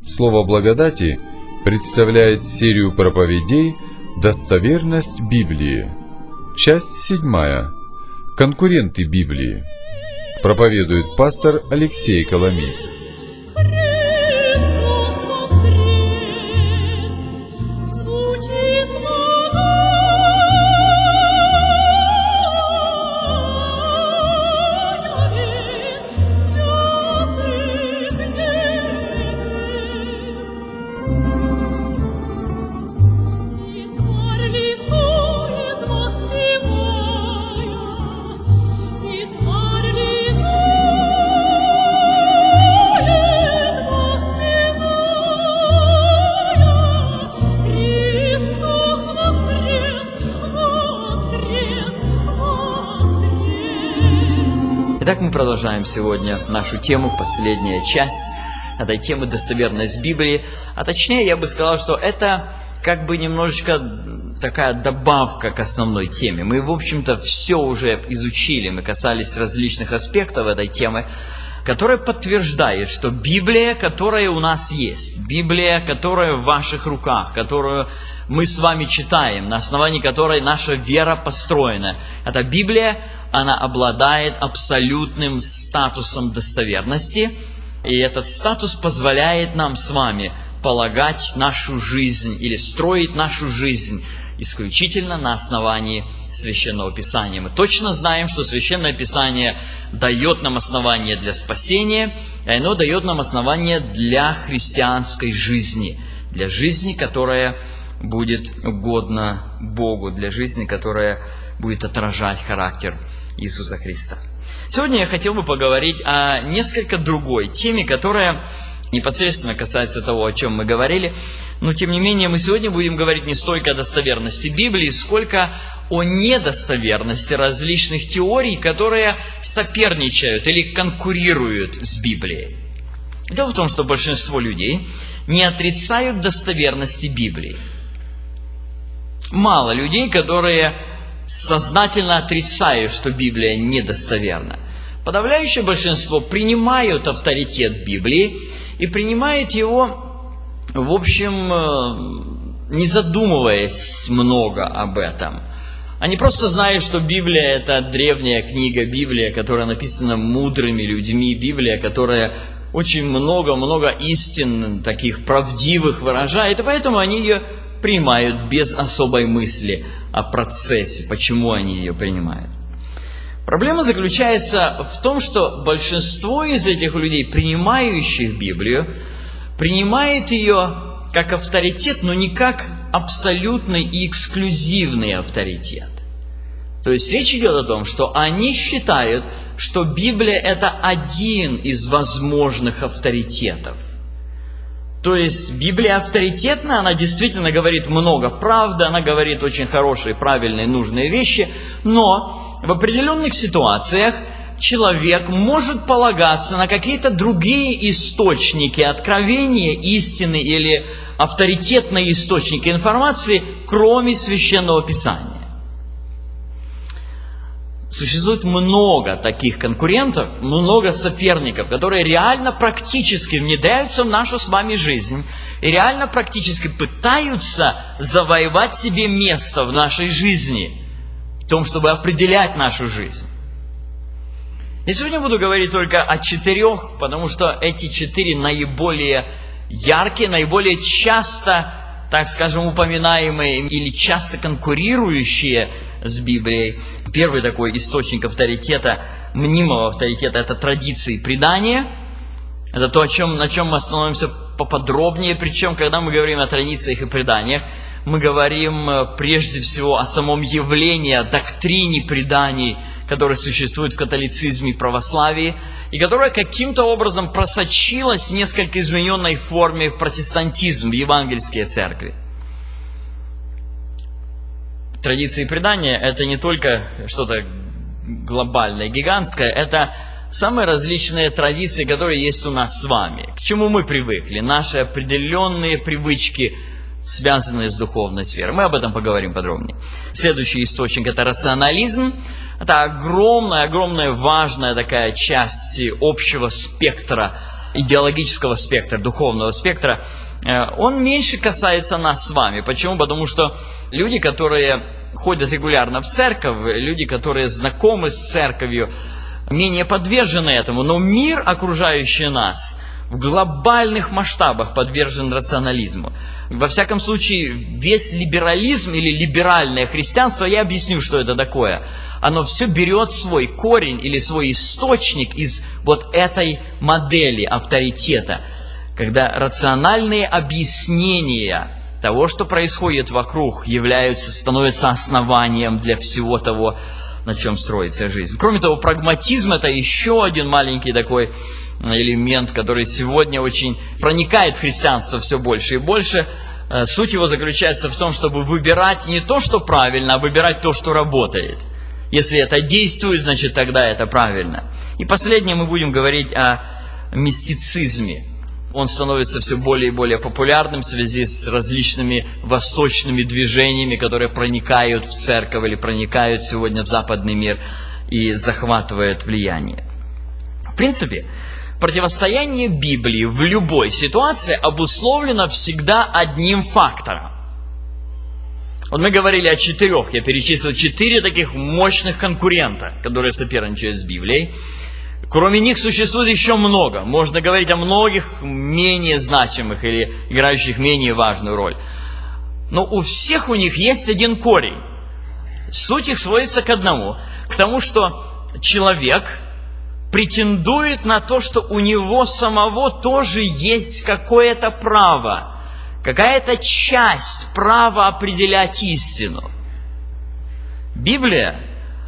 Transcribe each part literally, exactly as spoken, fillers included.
Слово благодати представляет серию проповедей «Достоверность Библии». Часть седьмая. Конкуренты Библии. Проповедует пастор Алексей Коломийцев. Итак, мы продолжаем сегодня нашу тему, последняя часть этой темы «Достоверность Библии». А точнее, я бы сказал, что это как бы немножечко такая добавка к основной теме. Мы, в общем-то, все уже изучили, мы касались различных аспектов этой темы, которая подтверждает, что Библия, которая у нас есть, Библия, которая в ваших руках, которую мы с вами читаем, на основании которой наша вера построена, эта Библия, она обладает абсолютным статусом достоверности, и этот статус позволяет нам с вами полагать нашу жизнь или строить нашу жизнь исключительно на основании Священного Писания. Мы точно знаем, что Священное Писание дает нам основание для спасения, и оно дает нам основание для христианской жизни, для жизни, которая будет угодна Богу, для жизни, которая будет отражать характер Иисуса Христа. Сегодня я хотел бы поговорить о несколько другой теме, которая непосредственно касается того, о чем мы говорили. Но, тем не менее, мы сегодня будем говорить не столько о достоверности Библии, сколько о недостоверности различных теорий, которые соперничают или конкурируют с Библией. Дело в том, что большинство людей не отрицают достоверности Библии. Мало людей, которые сознательно отрицают, что Библия недостоверна. Подавляющее большинство принимают авторитет Библии и принимают его, в общем, не задумываясь много об этом. Они просто знают, что Библия – это древняя книга, Библия, которая написана мудрыми людьми, Библия, которая очень много-много истин таких правдивых выражает, и поэтому они ее принимают без особой мысли о процессе, почему они ее принимают. Проблема заключается в том, что большинство из этих людей, принимающих Библию, принимает ее как авторитет, но не как абсолютный и эксклюзивный авторитет. То есть речь идет о том, что они считают, что Библия – это один из возможных авторитетов. То есть Библия авторитетна, она действительно говорит много правды, она говорит очень хорошие, правильные, нужные вещи, но в определенных ситуациях человек может полагаться на какие-то другие источники откровения, истины или авторитетные источники информации, кроме Священного Писания. Существует много таких конкурентов, много соперников, которые реально практически внедряются в нашу с вами жизнь и реально практически пытаются завоевать себе место в нашей жизни, в том, чтобы определять нашу жизнь. И сегодня буду говорить только о четырех, потому что эти четыре наиболее яркие, наиболее часто, так скажем, упоминаемые или часто конкурирующие с Библией. Первый такой источник авторитета, мнимого авторитета, это традиции и предания. Это то, о чем, на чем мы остановимся поподробнее. Причем, когда мы говорим о традициях и преданиях, мы говорим прежде всего о самом явлении, о доктрине преданий, которая существует в католицизме и православии, и которая каким-то образом просочилась в несколько измененной форме в протестантизм, в евангельские церкви. Традиции и предания – это не только что-то глобальное, гигантское, это самые различные традиции, которые есть у нас с вами. К чему мы привыкли, наши определенные привычки, связанные с духовной сферой. Мы об этом поговорим подробнее. Следующий источник – это рационализм. Это огромная, огромная, важная такая часть общего спектра идеологического спектра, духовного спектра, он меньше касается нас с вами. Почему? Потому что люди, которые ходят регулярно в церковь, люди, которые знакомы с церковью, менее подвержены этому. Но мир, окружающий нас, в глобальных масштабах подвержен рационализму. Во всяком случае, весь либерализм или либеральное христианство, я объясню, что это такое. Оно все берет свой корень или свой источник из вот этой модели авторитета, когда рациональные объяснения того, что происходит вокруг, являются, становятся основанием для всего того, на чем строится жизнь. Кроме того, прагматизм – это еще один маленький такой элемент, который сегодня очень проникает в христианство все больше и больше. Суть его заключается в том, чтобы выбирать не то, что правильно, а выбирать то, что работает. Если это действует, значит тогда это правильно. И последнее, мы будем говорить о мистицизме. Он становится все более и более популярным в связи с различными восточными движениями, которые проникают в церковь или проникают сегодня в западный мир и захватывают влияние. В принципе, противостояние Библии в любой ситуации обусловлено всегда одним фактором. Вот мы говорили о четырех, я перечислил четыре таких мощных конкурента, которые соперничают с Библией. Кроме них существует еще много. Можно говорить о многих менее значимых или играющих менее важную роль. Но у всех у них есть один корень. Суть их сводится к одному. К тому, что человек претендует на то, что у него самого тоже есть какое-то право, какая-то часть права определять истину. Библия,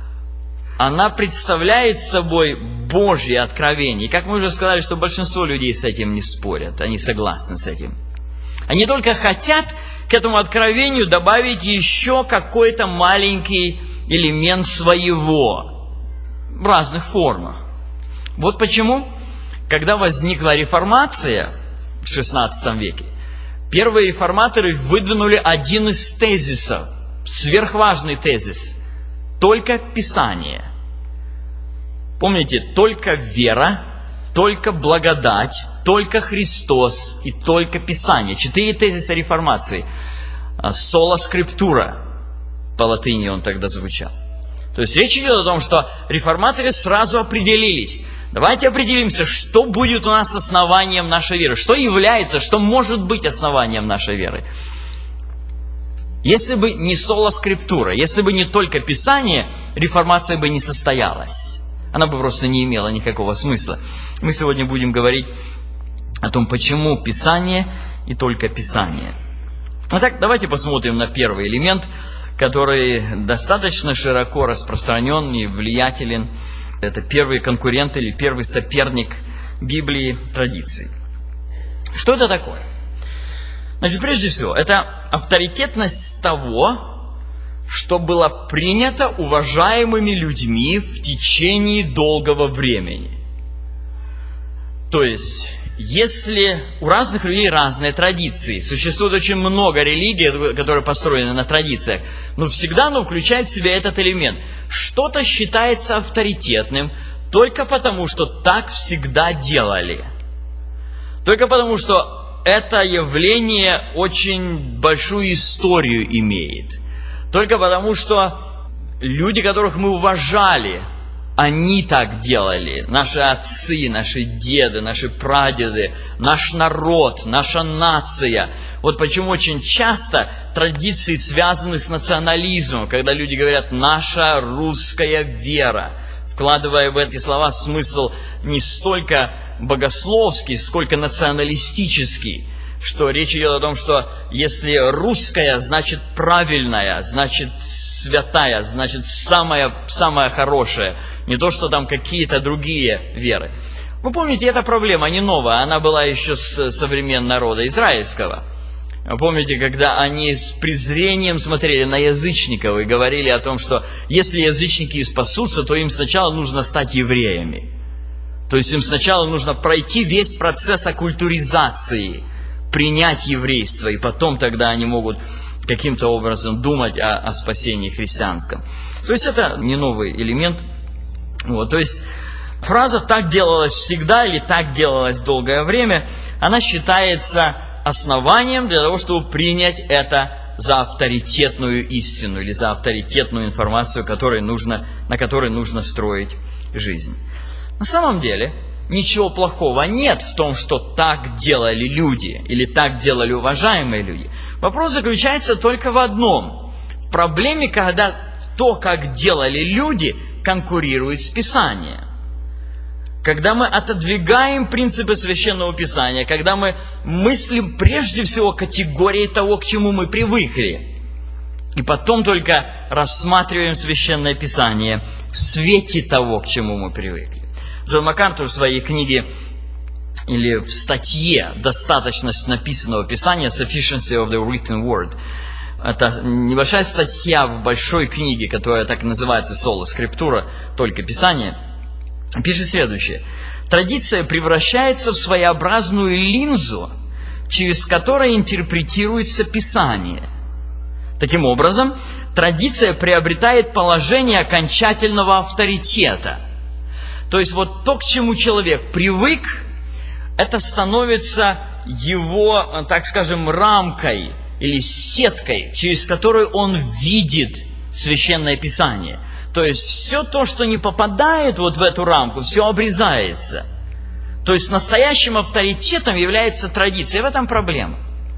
она представляет собой Божье откровение. И как мы уже сказали, что большинство людей с этим не спорят, они согласны с этим. Они только хотят к этому откровению добавить еще какой-то маленький элемент своего в разных формах. Вот почему, когда возникла реформация в шестнадцатом веке, первые реформаторы выдвинули один из тезисов, сверхважный тезис – только Писание. Помните, только вера, только благодать, только Христос и только Писание. Четыре тезиса реформации. Sola Scriptura, по латыни он тогда звучал. То есть речь идет о том, что реформаторы сразу определились. Давайте определимся, что будет у нас основанием нашей веры. Что является, что может быть основанием нашей веры. Если бы не Sola Scriptura, если бы не только Писание, реформация бы не состоялась. Она бы просто не имела никакого смысла. Мы сегодня будем говорить о том, почему Писание и только Писание. Итак, давайте посмотрим на первый элемент, который достаточно широко распространен и влиятелен. Это первый конкурент или первый соперник Библии, традиций. Что это такое? Значит, прежде всего, это авторитетность того, что было принято уважаемыми людьми в течение долгого времени. То есть, если у разных людей разные традиции, существует очень много религий, которые построены на традициях, но всегда оно включает в себя этот элемент. Что-то считается авторитетным только потому, что так всегда делали. Только потому, что это явление очень большую историю имеет. Только потому, что люди, которых мы уважали, они так делали. Наши отцы, наши деды, наши прадеды, наш народ, наша нация. Вот почему очень часто традиции связаны с национализмом, когда люди говорят «наша русская вера», вкладывая в эти слова смысл не столько богословский, сколько националистический. Что речь идет о том, что если русская, значит правильная, значит святая, значит самая, самая хорошая. Не то, что там какие-то другие веры. Вы помните, эта проблема не новая, она была еще со времен народа израильского. Помните, когда они с презрением смотрели на язычников и говорили о том, что если язычники спасутся, то им сначала нужно стать евреями. То есть им сначала нужно пройти весь процесс оккультуризации, принять еврейство, и потом тогда они могут каким-то образом думать о, о спасении христианском. То есть это не новый элемент. Вот, то есть Фраза «так делалось всегда» или «так делалось долгое время», она считается основанием для того, чтобы принять это за авторитетную истину или за авторитетную информацию, которой нужно, на которой нужно строить жизнь. На самом деле, ничего плохого нет в том, что так делали люди или так делали уважаемые люди. Вопрос заключается только в одном. В проблеме, когда то, как делали люди, конкурирует с Писанием. Когда мы отодвигаем принципы Священного Писания, когда мы мыслим прежде всего категорией того, к чему мы привыкли, и потом только рассматриваем Священное Писание в свете того, к чему мы привыкли. Джон МакАртур в своей книге или в статье «Достаточность написанного Писания» «Sufficiency of the written word», это небольшая статья в большой книге, которая так и называется «Соло Скриптура», только Писание, пишет следующее. Традиция превращается в своеобразную линзу, через которую интерпретируется Писание. Таким образом, традиция приобретает положение окончательного авторитета. То есть вот то, к чему человек привык, это становится его, так скажем, рамкой или сеткой, через которую он видит Священное Писание. То есть все то, что не попадает вот в эту рамку, все обрезается. То есть настоящим авторитетом является традиция. И в этом проблема.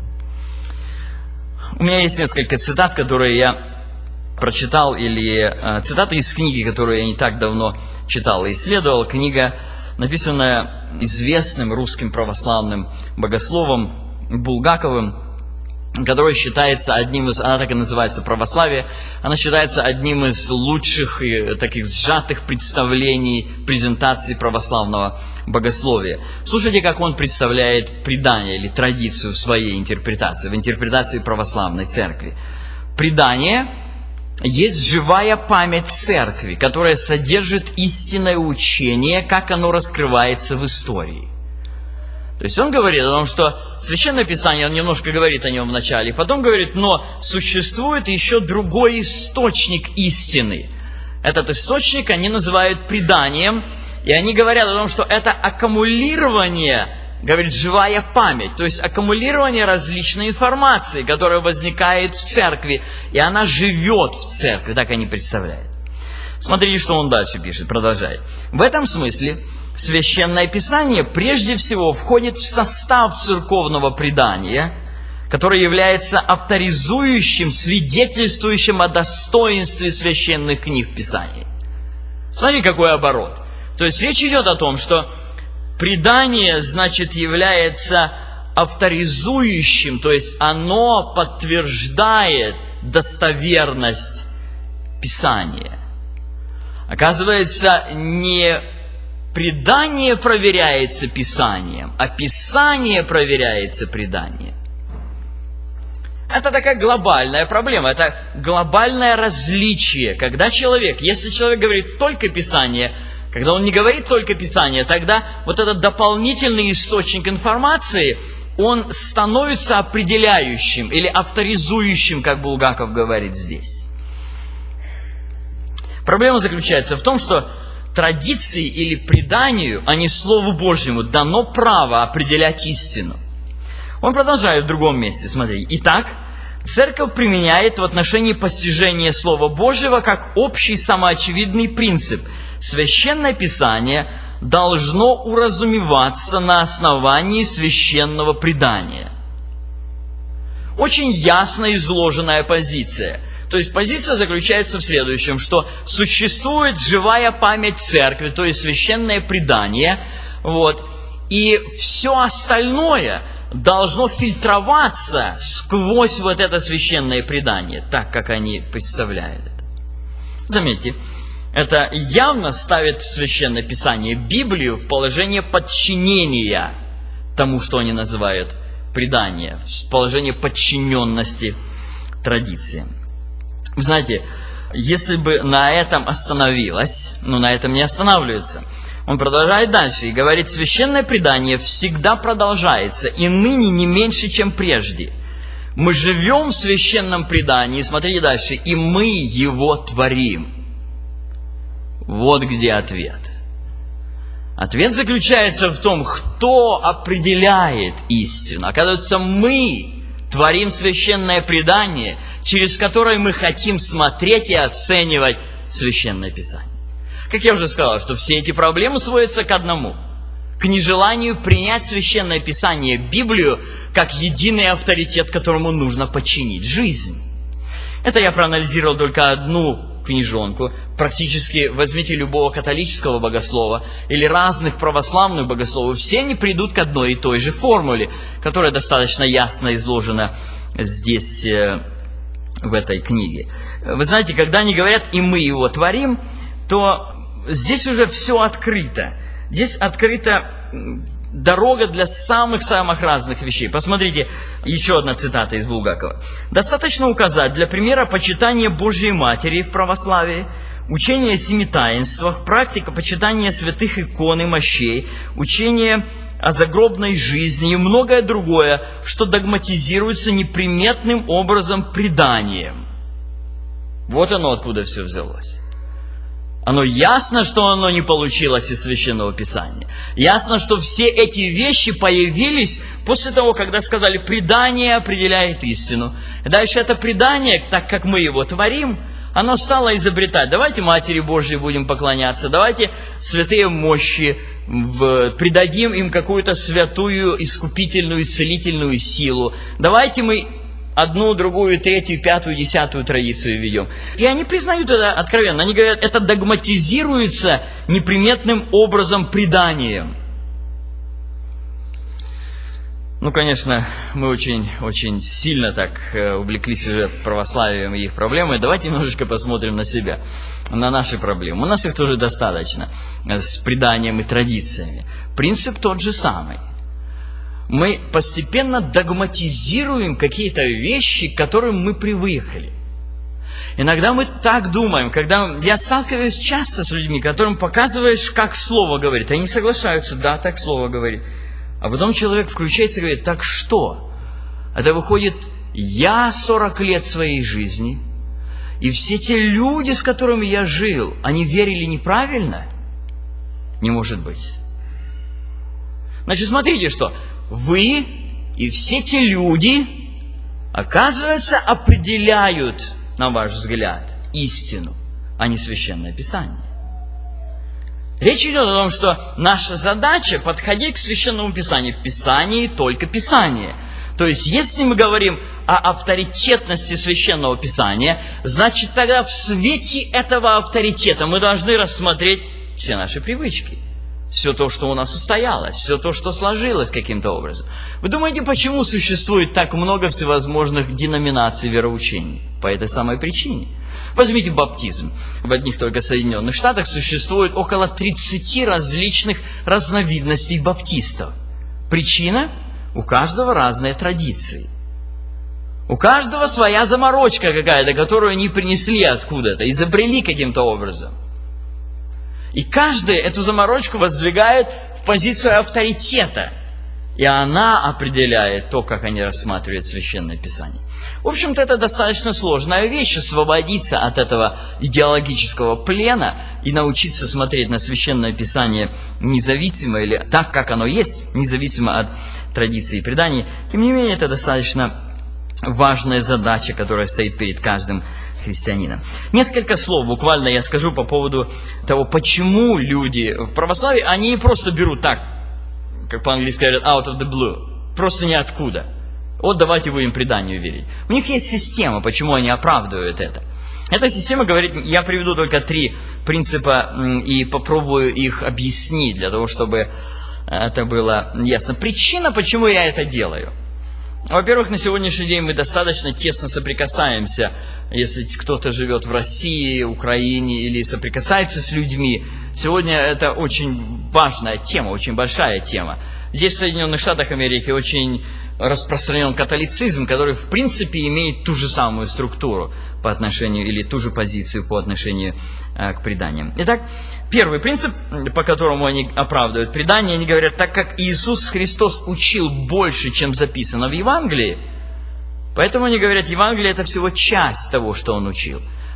У меня есть несколько цитат, которые я прочитал, или э, цитаты из книги, которую я не так давно читал и исследовал. Книга, написанная известным русским православным богословом Булгаковым, которая считается одним из, она так и называется «Православие», она считается одним из лучших и таких сжатых представлений, презентаций православного богословия. Слушайте, как он представляет предание или традицию в своей интерпретации, в интерпретации православной церкви. Предание есть живая память церкви, которая содержит истинное учение, как оно раскрывается в истории. То есть он говорит о том, что Священное Писание, он немножко говорит о нем в начале, потом говорит, но существует еще другой источник истины. Этот источник они называют преданием, и они говорят о том, что это аккумулирование, говорит, живая память, то есть аккумулирование различной информации, которая возникает в церкви, и она живет в церкви, так они представляют. Смотрите, что он дальше пишет, продолжает. В этом смысле Священное Писание прежде всего входит в состав церковного предания, которое является авторизующим, свидетельствующим о достоинстве священных книг Писания. Смотрите, какой оборот. То есть речь идет о том, что предание, значит, является авторизующим, то есть оно подтверждает достоверность Писания. Оказывается, не предание проверяется Писанием, а Писание проверяется преданием. Это такая глобальная проблема, это глобальное различие. Когда человек, если человек говорит только Писание, когда он не говорит только Писание, тогда вот этот дополнительный источник информации, он становится определяющим или авторизующим, как Булгаков говорит здесь. Проблема заключается в том, что традиции или преданию, а не Слову Божьему, дано право определять истину. Он продолжает в другом месте, смотри. Итак, церковь применяет в отношении постижения Слова Божьего как общий самоочевидный принцип. Священное Писание должно уразумеваться на основании священного предания. Очень ясно изложенная позиция. То есть позиция заключается в следующем, что существует живая память церкви, то есть священное предание, вот, и все остальное должно фильтроваться сквозь вот это священное предание, так как они представляют это. Заметьте, это явно ставит Священное Писание, Библию, в положение подчинения тому, что они называют предание, в положение подчиненности традициям. Вы знаете, если бы на этом остановилось, но на этом не останавливается, он продолжает дальше и говорит, священное предание всегда продолжается, и ныне не меньше, чем прежде. Мы живем в священном предании, смотрите дальше, и мы его творим. Вот где ответ. Ответ заключается в том, кто определяет истину. Оказывается, мы творим священное предание, через которое мы хотим смотреть и оценивать Священное Писание. Как я уже сказал, что все эти проблемы сводятся к одному. К нежеланию принять Священное Писание, Библию, как единый авторитет, которому нужно подчинить жизнь. Это я проанализировал только одну книжонку. Практически возьмите любого католического богослова или разных православных богословов, все они придут к одной и той же формуле, которая достаточно ясно изложена здесь, в этой книге. Вы знаете, когда они говорят «и мы его творим», то здесь уже все открыто. Здесь открыта дорога для самых-самых разных вещей. Посмотрите, еще одна цитата из Булгакова. «Достаточно указать для примера почитание Божьей Матери в православии, учение о семи таинствах, практика почитания святых икон и мощей, учение о загробной жизни и многое другое, что догматизируется неприметным образом преданием». Вот оно откуда все взялось. Оно ясно, что оно не получилось из Священного Писания. Ясно, что все эти вещи появились после того, когда сказали, предание определяет истину. И дальше это предание, так как мы его творим, оно стало изобретать. Давайте Матери Божьей будем поклоняться, давайте святые мощи, в, придадим им какую-то святую, искупительную, исцелительную силу. Давайте мы одну, другую, третью, пятую, десятую традицию ведем. И они признают это откровенно. Они говорят, это догматизируется неприметным образом преданием. Ну, конечно, мы очень, очень сильно так увлеклись уже православием и их проблемой. Давайте немножечко посмотрим на себя, на наши проблемы. У нас их тоже достаточно, с преданием и традициями. Принцип тот же самый. Мы постепенно догматизируем какие-то вещи, к которым мы привыкли. Иногда мы так думаем, когда я сталкиваюсь часто с людьми, которым показываешь, как слово говорит. Они соглашаются, да, так слово говорит. А потом человек включается и говорит, так что? Это выходит, я сорок лет своей жизни, и все те люди, с которыми я жил, они верили неправильно? Не может быть. Значит, смотрите, что вы и все те люди, оказывается, определяют, на ваш взгляд, истину, а не Священное Писание. Речь идет о том, что наша задача подходить к Священному Писанию. В Писании только Писание. То есть, если мы говорим о авторитетности Священного Писания, значит, тогда в свете этого авторитета мы должны рассмотреть все наши привычки. Все то, что у нас устоялось, все то, что сложилось каким-то образом. Вы думаете, почему существует так много всевозможных деноминаций вероучений? По этой самой причине. Возьмите баптизм. В одних только Соединенных Штатах существует около тридцати различных разновидностей баптистов. Причина? У каждого разные традиции. У каждого своя заморочка какая-то, которую они принесли откуда-то, изобрели каким-то образом. И каждый эту заморочку воздвигает в позицию авторитета. И она определяет то, как они рассматривают Священное Писание. В общем-то, это достаточно сложная вещь, освободиться от этого идеологического плена и научиться смотреть на Священное Писание независимо или так, как оно есть, независимо от традиций и преданий. Тем не менее, это достаточно важная задача, которая стоит перед каждым христианином. Несколько слов буквально я скажу по поводу того, почему люди в православии, они не просто берут так, как по-английски говорят, out of the blue, просто ниоткуда. Вот давайте будем преданию верить. У них есть система, почему они оправдывают это. Эта система говорит, я приведу только три принципа и попробую их объяснить, для того, чтобы это было ясно. Причина, почему я это делаю. Во-первых, на сегодняшний день мы достаточно тесно соприкасаемся, если кто-то живет в России, Украине или соприкасается с людьми. Сегодня это очень важная тема, очень большая тема. Здесь, в Соединенных Штатах Америки, очень распространен католицизм, который, в принципе, имеет ту же самую структуру по отношению, или ту же позицию по отношению э, к преданиям. Итак, первый принцип, по которому они оправдывают предание, они говорят, так как Иисус Христос учил больше, чем записано в Евангелии, поэтому они говорят, Евангелие – это всего часть того, что Он учил.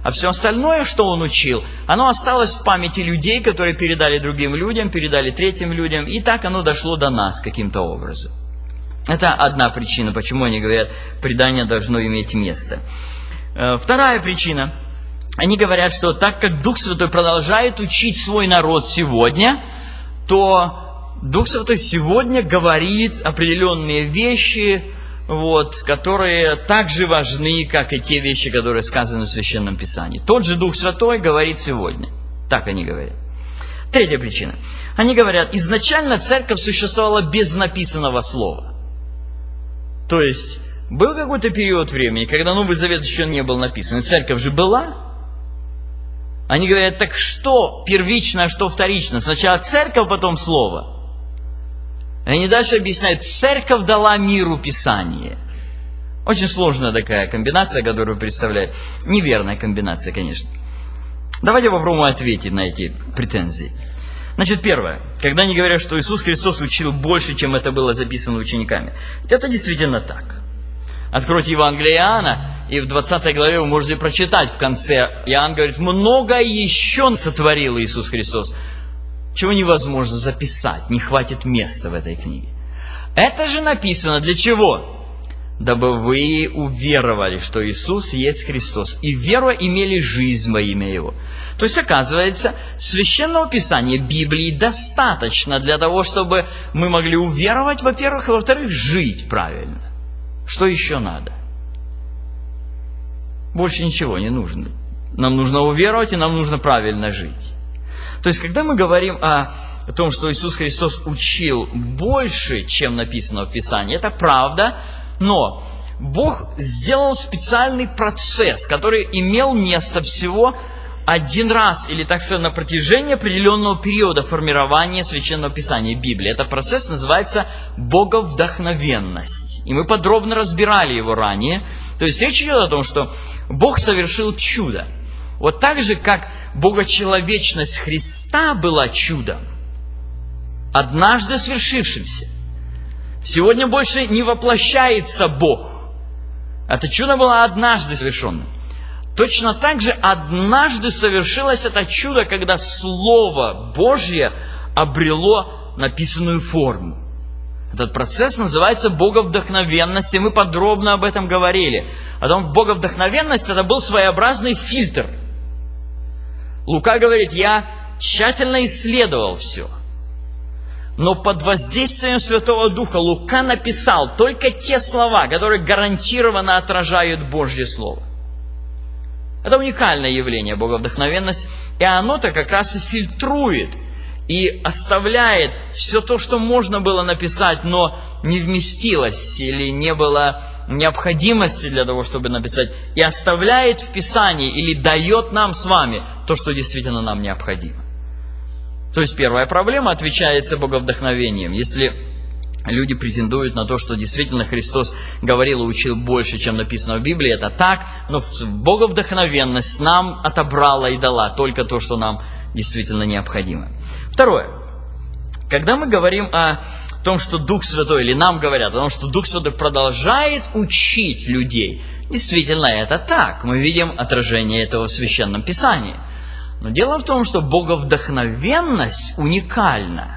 А все остальное, что он учил, оно осталось в памяти людей, которые передали другим людям, передали третьим людям, и так оно дошло до нас каким-то образом. Это одна причина, почему они говорят, предание должно иметь место. Вторая причина. Они говорят, что так как Дух Святой продолжает учить свой народ сегодня, то Дух Святой сегодня говорит определенные вещи, вот, которые так же важны, как и те вещи, которые сказаны в Священном Писании. Тот же Дух Святой говорит сегодня. Так они говорят. Третья причина. Они говорят, изначально церковь существовала без написанного слова. То есть, был какой-то период времени, когда Новый Завет еще не был написан, и церковь же была. Они говорят, так что первично, а что вторично? Сначала церковь, потом слово. И они дальше объясняют, церковь дала миру Писание. Очень сложная такая комбинация, которую представляет. Неверная комбинация, конечно. Давайте попробуем ответить на эти претензии. Значит, первое. Когда они говорят, что Иисус Христос учил больше, чем это было записано учениками. Это действительно так. Откройте Евангелие Иоанна, и в двадцатой главе вы можете прочитать в конце. Иоанн говорит, много еще сотворил Иисус Христос, чего невозможно записать, не хватит места в этой книге. Это же написано для чего? Дабы вы уверовали, что Иисус есть Христос, и веруя имели жизнь во имя Его. То есть, оказывается, Священного Писания, Библии достаточно для того, чтобы мы могли уверовать, во-первых, и во-вторых, жить правильно. Что еще надо? Больше ничего не нужно. Нам нужно уверовать, и нам нужно правильно жить. То есть, когда мы говорим о, о том, что Иисус Христос учил больше, чем написано в Писании, это правда, но Бог сделал специальный процесс, который имел место всего один раз, или, так сказать, на протяжении определенного периода формирования Священного Писания, Библии. Этот процесс называется боговдохновенность. И мы подробно разбирали его ранее. То есть речь идет о том, что Бог совершил чудо. Вот так же, как богочеловечность Христа была чудом, однажды свершившимся. Сегодня больше не воплощается Бог. Это чудо было однажды совершенным. Точно так же однажды совершилось это чудо, когда Слово Божье обрело написанную форму. Этот процесс называется боговдохновенность, и мы подробно об этом говорили. О том, боговдохновенность это был своеобразный фильтр. Лука говорит, я тщательно исследовал все. Но под воздействием Святого Духа Лука написал только те слова, которые гарантированно отражают Божье Слово. Это уникальное явление, боговдохновенность, и оно-то как раз и фильтрует, и оставляет все то, что можно было написать, но не вместилось, или не было необходимости для того, чтобы написать, и оставляет в Писании, или дает нам с вами то, что действительно нам необходимо. То есть первая проблема отвечается боговдохновением. Если люди претендуют на то, что действительно Христос говорил и учил больше, чем написано в Библии, это так, но боговдохновенность нам отобрала и дала только то, что нам действительно необходимо. Второе. Когда мы говорим о том, что Дух Святой, или нам говорят о том, что Дух Святой продолжает учить людей, действительно это так. Мы видим отражение этого в Священном Писании. Но дело в том, что боговдохновенность уникальна.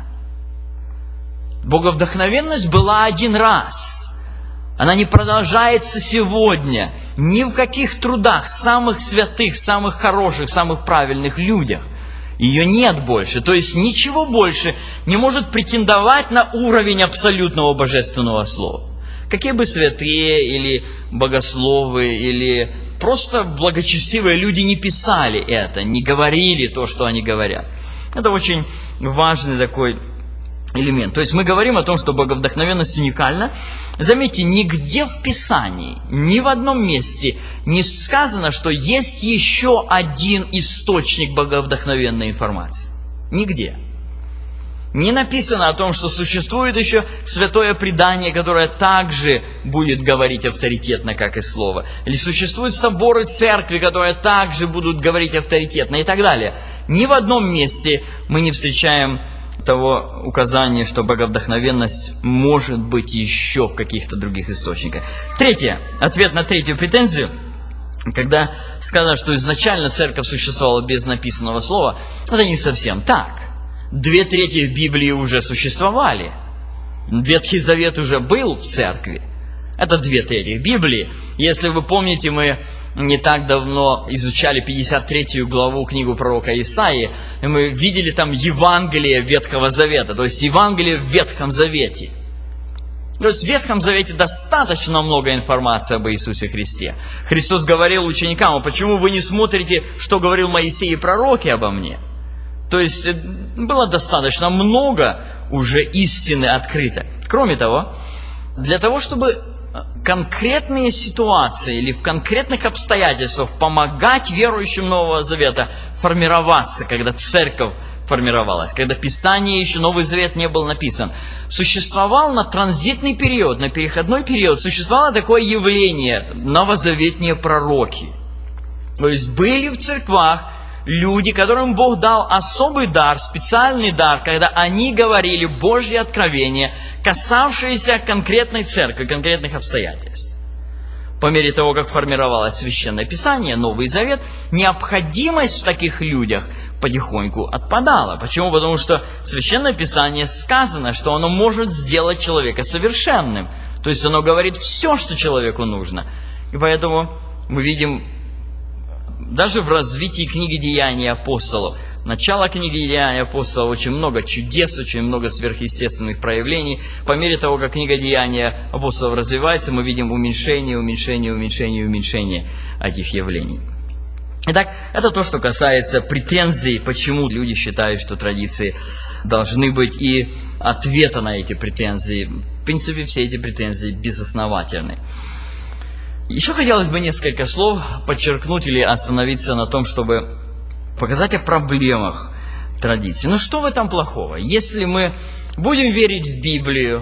Боговдохновенность была один раз. Она не продолжается сегодня ни в каких трудах самых святых, самых хороших, самых правильных людях. Ее нет больше. То есть ничего больше не может претендовать на уровень абсолютного божественного слова. Какие бы святые или богословы, или просто благочестивые люди не писали это, не говорили то, что они говорят. Это очень важный такой элемент. То есть мы говорим о том, что боговдохновенность уникальна. Заметьте, нигде в Писании, ни в одном месте не сказано, что есть еще один источник боговдохновенной информации. Нигде. Не написано о том, что существует еще святое предание, которое также будет говорить авторитетно, как и слово. Или существуют соборы церкви, которые также будут говорить авторитетно и так далее. Ни в одном месте мы не встречаем того указания, что боговдохновенность может быть еще в каких-то других источниках. Третье. Ответ на третью претензию. Когда сказано, что изначально церковь существовала без написанного слова, это не совсем так. Две трети Библии уже существовали. Ветхий Завет уже был в церкви. Это две трети Библии. Если вы помните, мы не так давно изучали пятьдесят третью главу книгу пророка Исаии, и мы видели там Евангелие Ветхого Завета, то есть Евангелие в Ветхом Завете. То есть в Ветхом Завете достаточно много информации об Иисусе Христе. Христос говорил ученикам: а почему вы не смотрите, что говорил Моисей и пророки обо мне? То есть было достаточно много уже истины открыто. Кроме того, для того, чтобы конкретные ситуации или в конкретных обстоятельствах помогать верующим Нового Завета формироваться, когда церковь формировалась, когда Писание еще, Новый Завет не был написан, существовал на транзитный период, на переходной период, существовало такое явление – новозаветные пророки. То есть были в церквах люди, которым Бог дал особый дар, специальный дар, когда они говорили Божьи откровения, касавшиеся конкретной церкви, конкретных обстоятельств. По мере того, как формировалось Священное Писание, Новый Завет, необходимость в таких людях потихоньку отпадала. Почему? Потому что в Священное Писание сказано, что оно может сделать человека совершенным. То есть оно говорит все, что человеку нужно. И поэтому мы видим даже в развитии книги Деяний апостолов, начало книги Деяний апостолов, очень много чудес, очень много сверхъестественных проявлений. По мере того, как книга Деяний апостолов развивается, мы видим уменьшение, уменьшение, уменьшение, уменьшение этих явлений. Итак, это то, что касается претензий, почему люди считают, что традиции должны быть, и ответа на эти претензии. В принципе, все эти претензии безосновательны. Еще хотелось бы несколько слов подчеркнуть или остановиться на том, чтобы показать о проблемах традиций. Ну что в этом плохого? Если мы будем верить в Библию,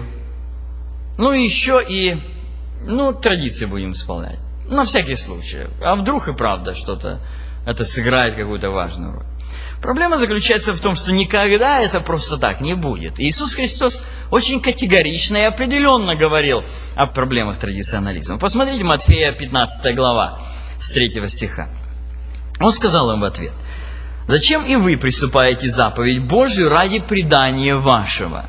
ну еще и ну, традиции будем исполнять. На всякий случай. А вдруг и правда что-то это сыграет какую-то важную роль. Проблема заключается в том, что никогда это просто так не будет. Иисус Христос очень категорично и определенно говорил о проблемах традиционализма. Посмотрите, Матфея пятнадцатая глава, с третьего стиха. Он сказал им в ответ: «Зачем и вы приступаете заповедь Божию ради предания вашего?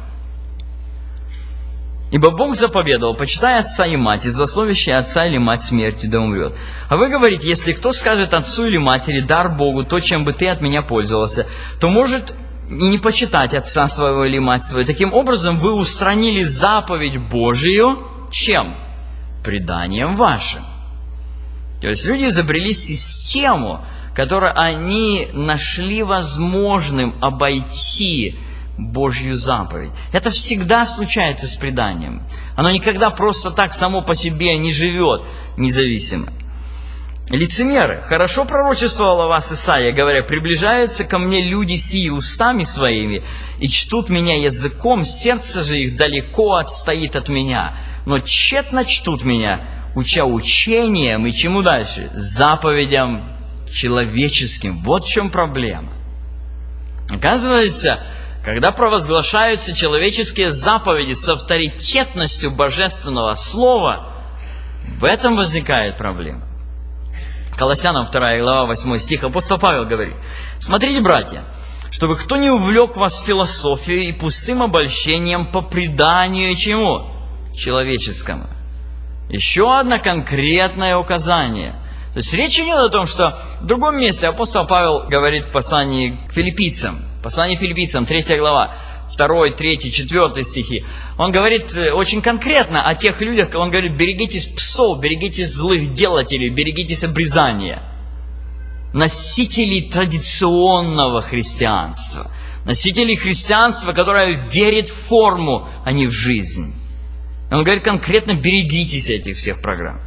Ибо Бог заповедовал: почитай отца и мать, и злословящий отца или мать смертью да умрет. А вы говорите: если кто скажет отцу или матери: дар Богу, то, чем бы ты от меня пользовался, то может и не почитать отца своего или мать свою. Таким образом, вы устранили заповедь Божию чем? Преданием вашим». То есть люди изобрели систему, которую они нашли возможным обойти Божью заповедь. Это всегда случается с преданием. Оно никогда просто так само по себе не живет независимо. Лицемеры. Хорошо пророчествовал о вас Исаия, говоря: приближаются ко мне люди сии устами своими и чтут меня языком, сердце же их далеко отстоит от меня. Но тщетно чтут меня, уча учением и чему дальше? Заповедям человеческим. Вот в чем проблема. Оказывается, когда провозглашаются человеческие заповеди с авторитетностью божественного слова, в этом возникает проблема. Колоссянам вторая глава, восьмой стих, апостол Павел говорит: «Смотрите, братья, чтобы кто не увлек вас философией и пустым обольщением по преданию чему? Человеческому». Еще одно конкретное указание. То есть речь идет о том, что в другом месте апостол Павел говорит в послании к филиппийцам, послание филиппийцам, третья глава, второй, третий, четвертый стихи. Он говорит очень конкретно о тех людях, он говорит: берегитесь псов, берегитесь злых делателей, берегитесь обрезания, носителей традиционного христианства, носителей христианства, которое верит в форму, а не в жизнь. Он говорит конкретно: берегитесь этих всех программ.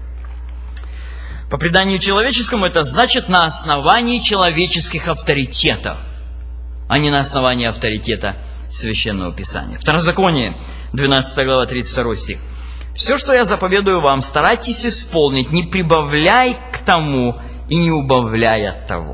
По преданию человеческому это значит на основании человеческих авторитетов, а не на основании авторитета Священного Писания. Второзаконие, двенадцатая глава, тридцать второй стих. «Все, что я заповедую вам, старайтесь исполнить, не прибавляй к тому и не убавляй от того».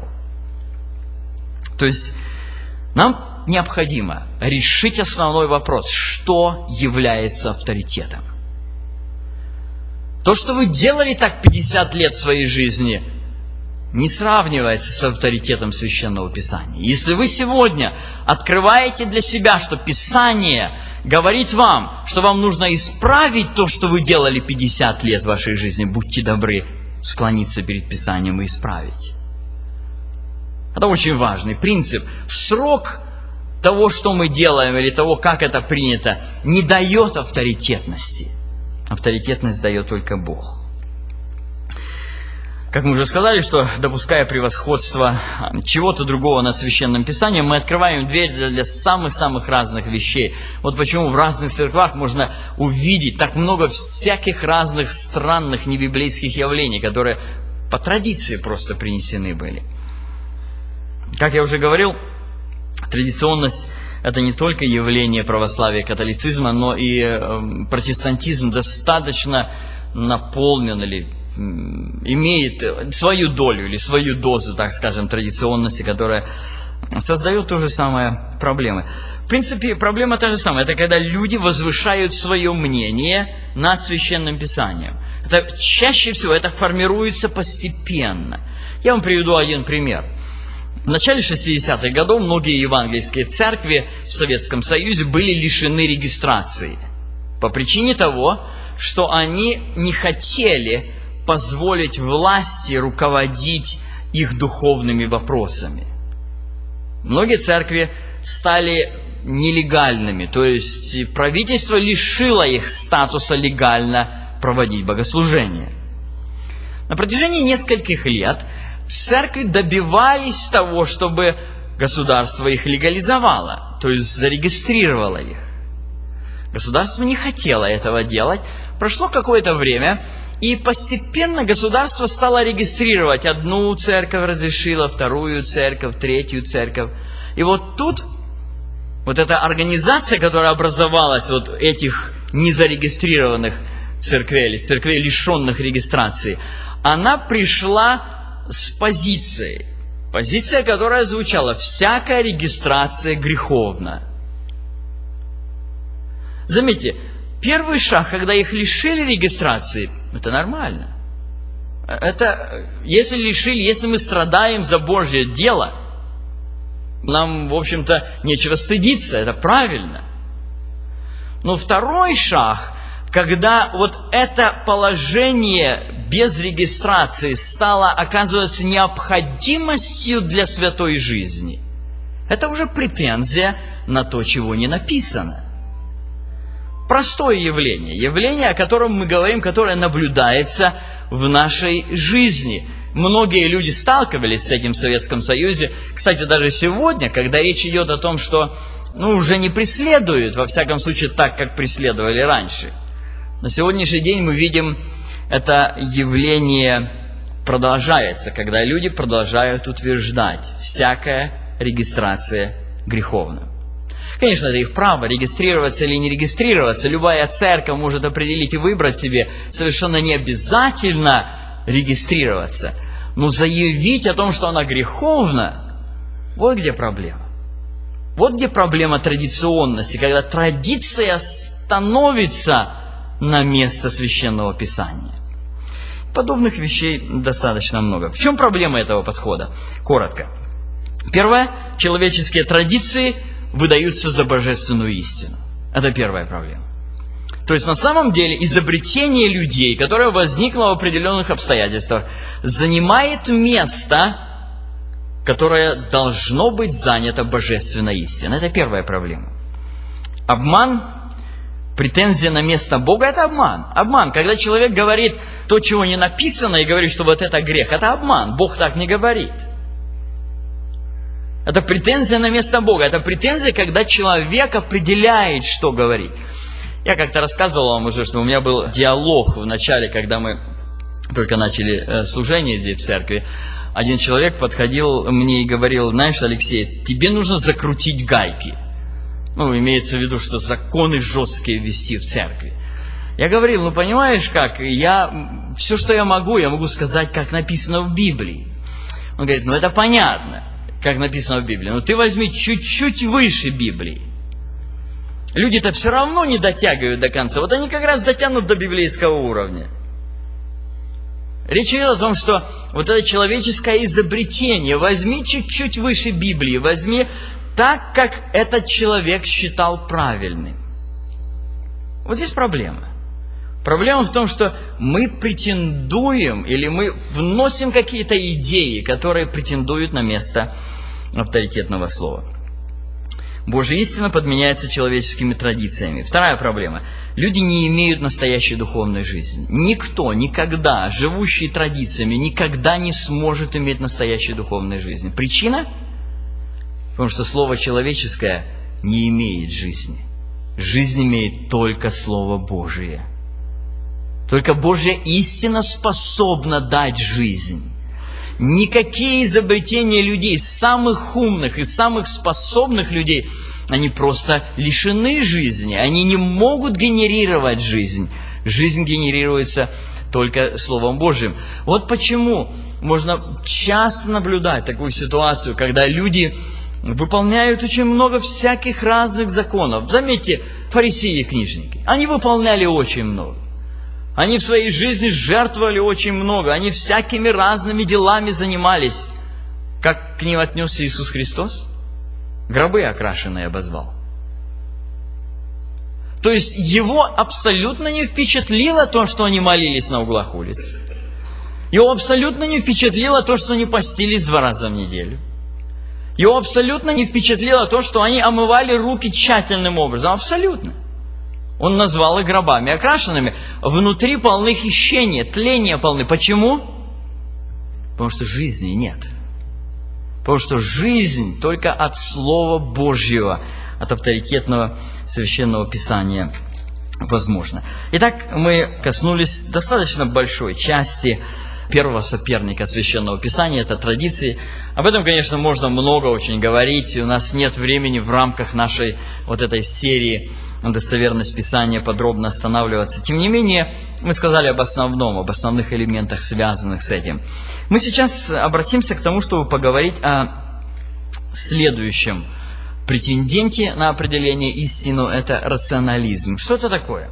То есть нам необходимо решить основной вопрос: что является авторитетом? То, что вы делали так пятьдесят лет своей жизни, не сравнивается с авторитетом Священного Писания. Если вы сегодня открываете для себя, что Писание говорит вам, что вам нужно исправить то, что вы делали пятьдесят лет в вашей жизни, будьте добры склониться перед Писанием и исправить. Это очень важный принцип. Срок того, что мы делаем, или того, как это принято, не дает авторитетности. Авторитетность дает только Бог. Как мы уже сказали, что допуская превосходство чего-то другого над Священным Писанием, мы открываем дверь для самых-самых разных вещей. Вот почему в разных церквах можно увидеть так много всяких разных странных небиблейских явлений, которые по традиции просто принесены были. Как я уже говорил, традиционность – это не только явление православия и католицизма, но и э, протестантизм достаточно наполнен или имеет свою долю или свою дозу, так скажем, традиционности, которая создает то же самое проблемы. В принципе, проблема та же самая. Это когда люди возвышают свое мнение над Священным Писанием. Это, чаще всего это формируется постепенно. Я вам приведу один пример. В начале шестидесятых годов многие евангельские церкви в Советском Союзе были лишены регистрации по причине того, что они не хотели позволить власти руководить их духовными вопросами. Многие церкви стали нелегальными, то есть правительство лишило их статуса легально проводить богослужение. На протяжении нескольких лет церкви добивались того, чтобы государство их легализовало, то есть зарегистрировало их. Государство не хотело этого делать. Прошло какое-то время, и постепенно государство стало регистрировать. Одну церковь разрешило, вторую церковь, третью церковь. И вот тут вот эта организация, которая образовалась вот этих незарегистрированных церквей, или церквей, лишенных регистрации, она пришла с позицией. Позиция, которая звучала: всякая регистрация греховна. Заметьте, первый шаг, когда их лишили регистрации, это нормально. Это, если лишили, если мы страдаем за Божье дело, нам, в общем-то, нечего стыдиться, это правильно. Но второй шаг, когда вот это положение без регистрации стало, оказывается, необходимостью для святой жизни, это уже претензия на то, чего не написано. Простое явление, явление, о котором мы говорим, которое наблюдается в нашей жизни. Многие люди сталкивались с этим в Советском Союзе. Кстати, даже сегодня, когда речь идет о том, что ну, уже не преследуют, во всяком случае, так, как преследовали раньше. На сегодняшний день мы видим, это явление продолжается, когда люди продолжают утверждать: всякая регистрация греховна. Конечно, это их право, регистрироваться или не регистрироваться. Любая церковь может определить и выбрать себе, совершенно не обязательно регистрироваться. Но заявить о том, что она греховна, вот где проблема. Вот где проблема традиционности, когда традиция становится на место Священного Писания. Подобных вещей достаточно много. В чем проблема этого подхода? Коротко. Первое. Человеческие традиции выдаются за божественную истину. Это первая проблема. То есть на самом деле изобретение людей, которое возникло в определенных обстоятельствах, занимает место, которое должно быть занято божественной истиной. Это первая проблема. Обман, претензия на место Бога – это обман. Обман, когда человек говорит то, чего не написано, и говорит, что вот это грех, это обман. Бог так не говорит. Это претензия на место Бога. Это претензия, когда человек определяет, что говорить. Я как-то рассказывал вам уже, что у меня был диалог в начале, когда мы только начали служение здесь в церкви. Один человек подходил мне и говорил: знаешь, Алексей, тебе нужно закрутить гайки. Ну, имеется в виду, что законы жесткие ввести в церкви. Я говорил: ну, понимаешь как, я, все, что я могу, я могу сказать, как написано в Библии. Он говорит: ну, это понятно, как написано в Библии, но ты возьми чуть-чуть выше Библии. Люди-то все равно не дотягивают до конца. Вот они как раз дотянут до библейского уровня. Речь идет о том, что вот это человеческое изобретение, возьми чуть-чуть выше Библии, возьми так, как этот человек считал правильным. Вот здесь проблема. Проблема в том, что мы претендуем или мы вносим какие-то идеи, которые претендуют на место авторитетного слова. Божья истина подменяется человеческими традициями. Вторая проблема. Люди не имеют настоящей духовной жизни. Никто, никогда, живущий традициями, никогда не сможет иметь настоящей духовной жизни. Причина? Потому что слово человеческое не имеет жизни. Жизнь имеет только Слово Божие. Только Божья истина способна дать жизнь. Никакие изобретения людей, самых умных и самых способных людей, они просто лишены жизни. Они не могут генерировать жизнь. Жизнь генерируется только Словом Божьим. Вот почему можно часто наблюдать такую ситуацию, когда люди выполняют очень много всяких разных законов. Заметьте, фарисеи и книжники. Они выполняли очень много. Они в своей жизни жертвовали очень много. Они всякими разными делами занимались. Как к ним отнесся Иисус Христос? Гробы окрашенные обозвал. То есть его абсолютно не впечатлило то, что они молились на углах улиц. Его абсолютно не впечатлило то, что они постились два раза в неделю. Его абсолютно не впечатлило то, что они омывали руки тщательным образом. Абсолютно. Он назвал их гробами окрашенными. Внутри полны хищения, тления полны. Почему? Потому что жизни нет. Потому что жизнь только от Слова Божьего, от авторитетного Священного Писания возможна. Итак, мы коснулись достаточно большой части первого соперника Священного Писания, это традиции. Об этом, конечно, можно много очень говорить. У нас нет времени в рамках нашей вот этой серии «Достоверность Писания» подробно останавливаться. Тем не менее, мы сказали об основном, об основных элементах, связанных с этим. Мы сейчас обратимся к тому, чтобы поговорить о следующем претенденте на определение истины – это рационализм. Что это такое?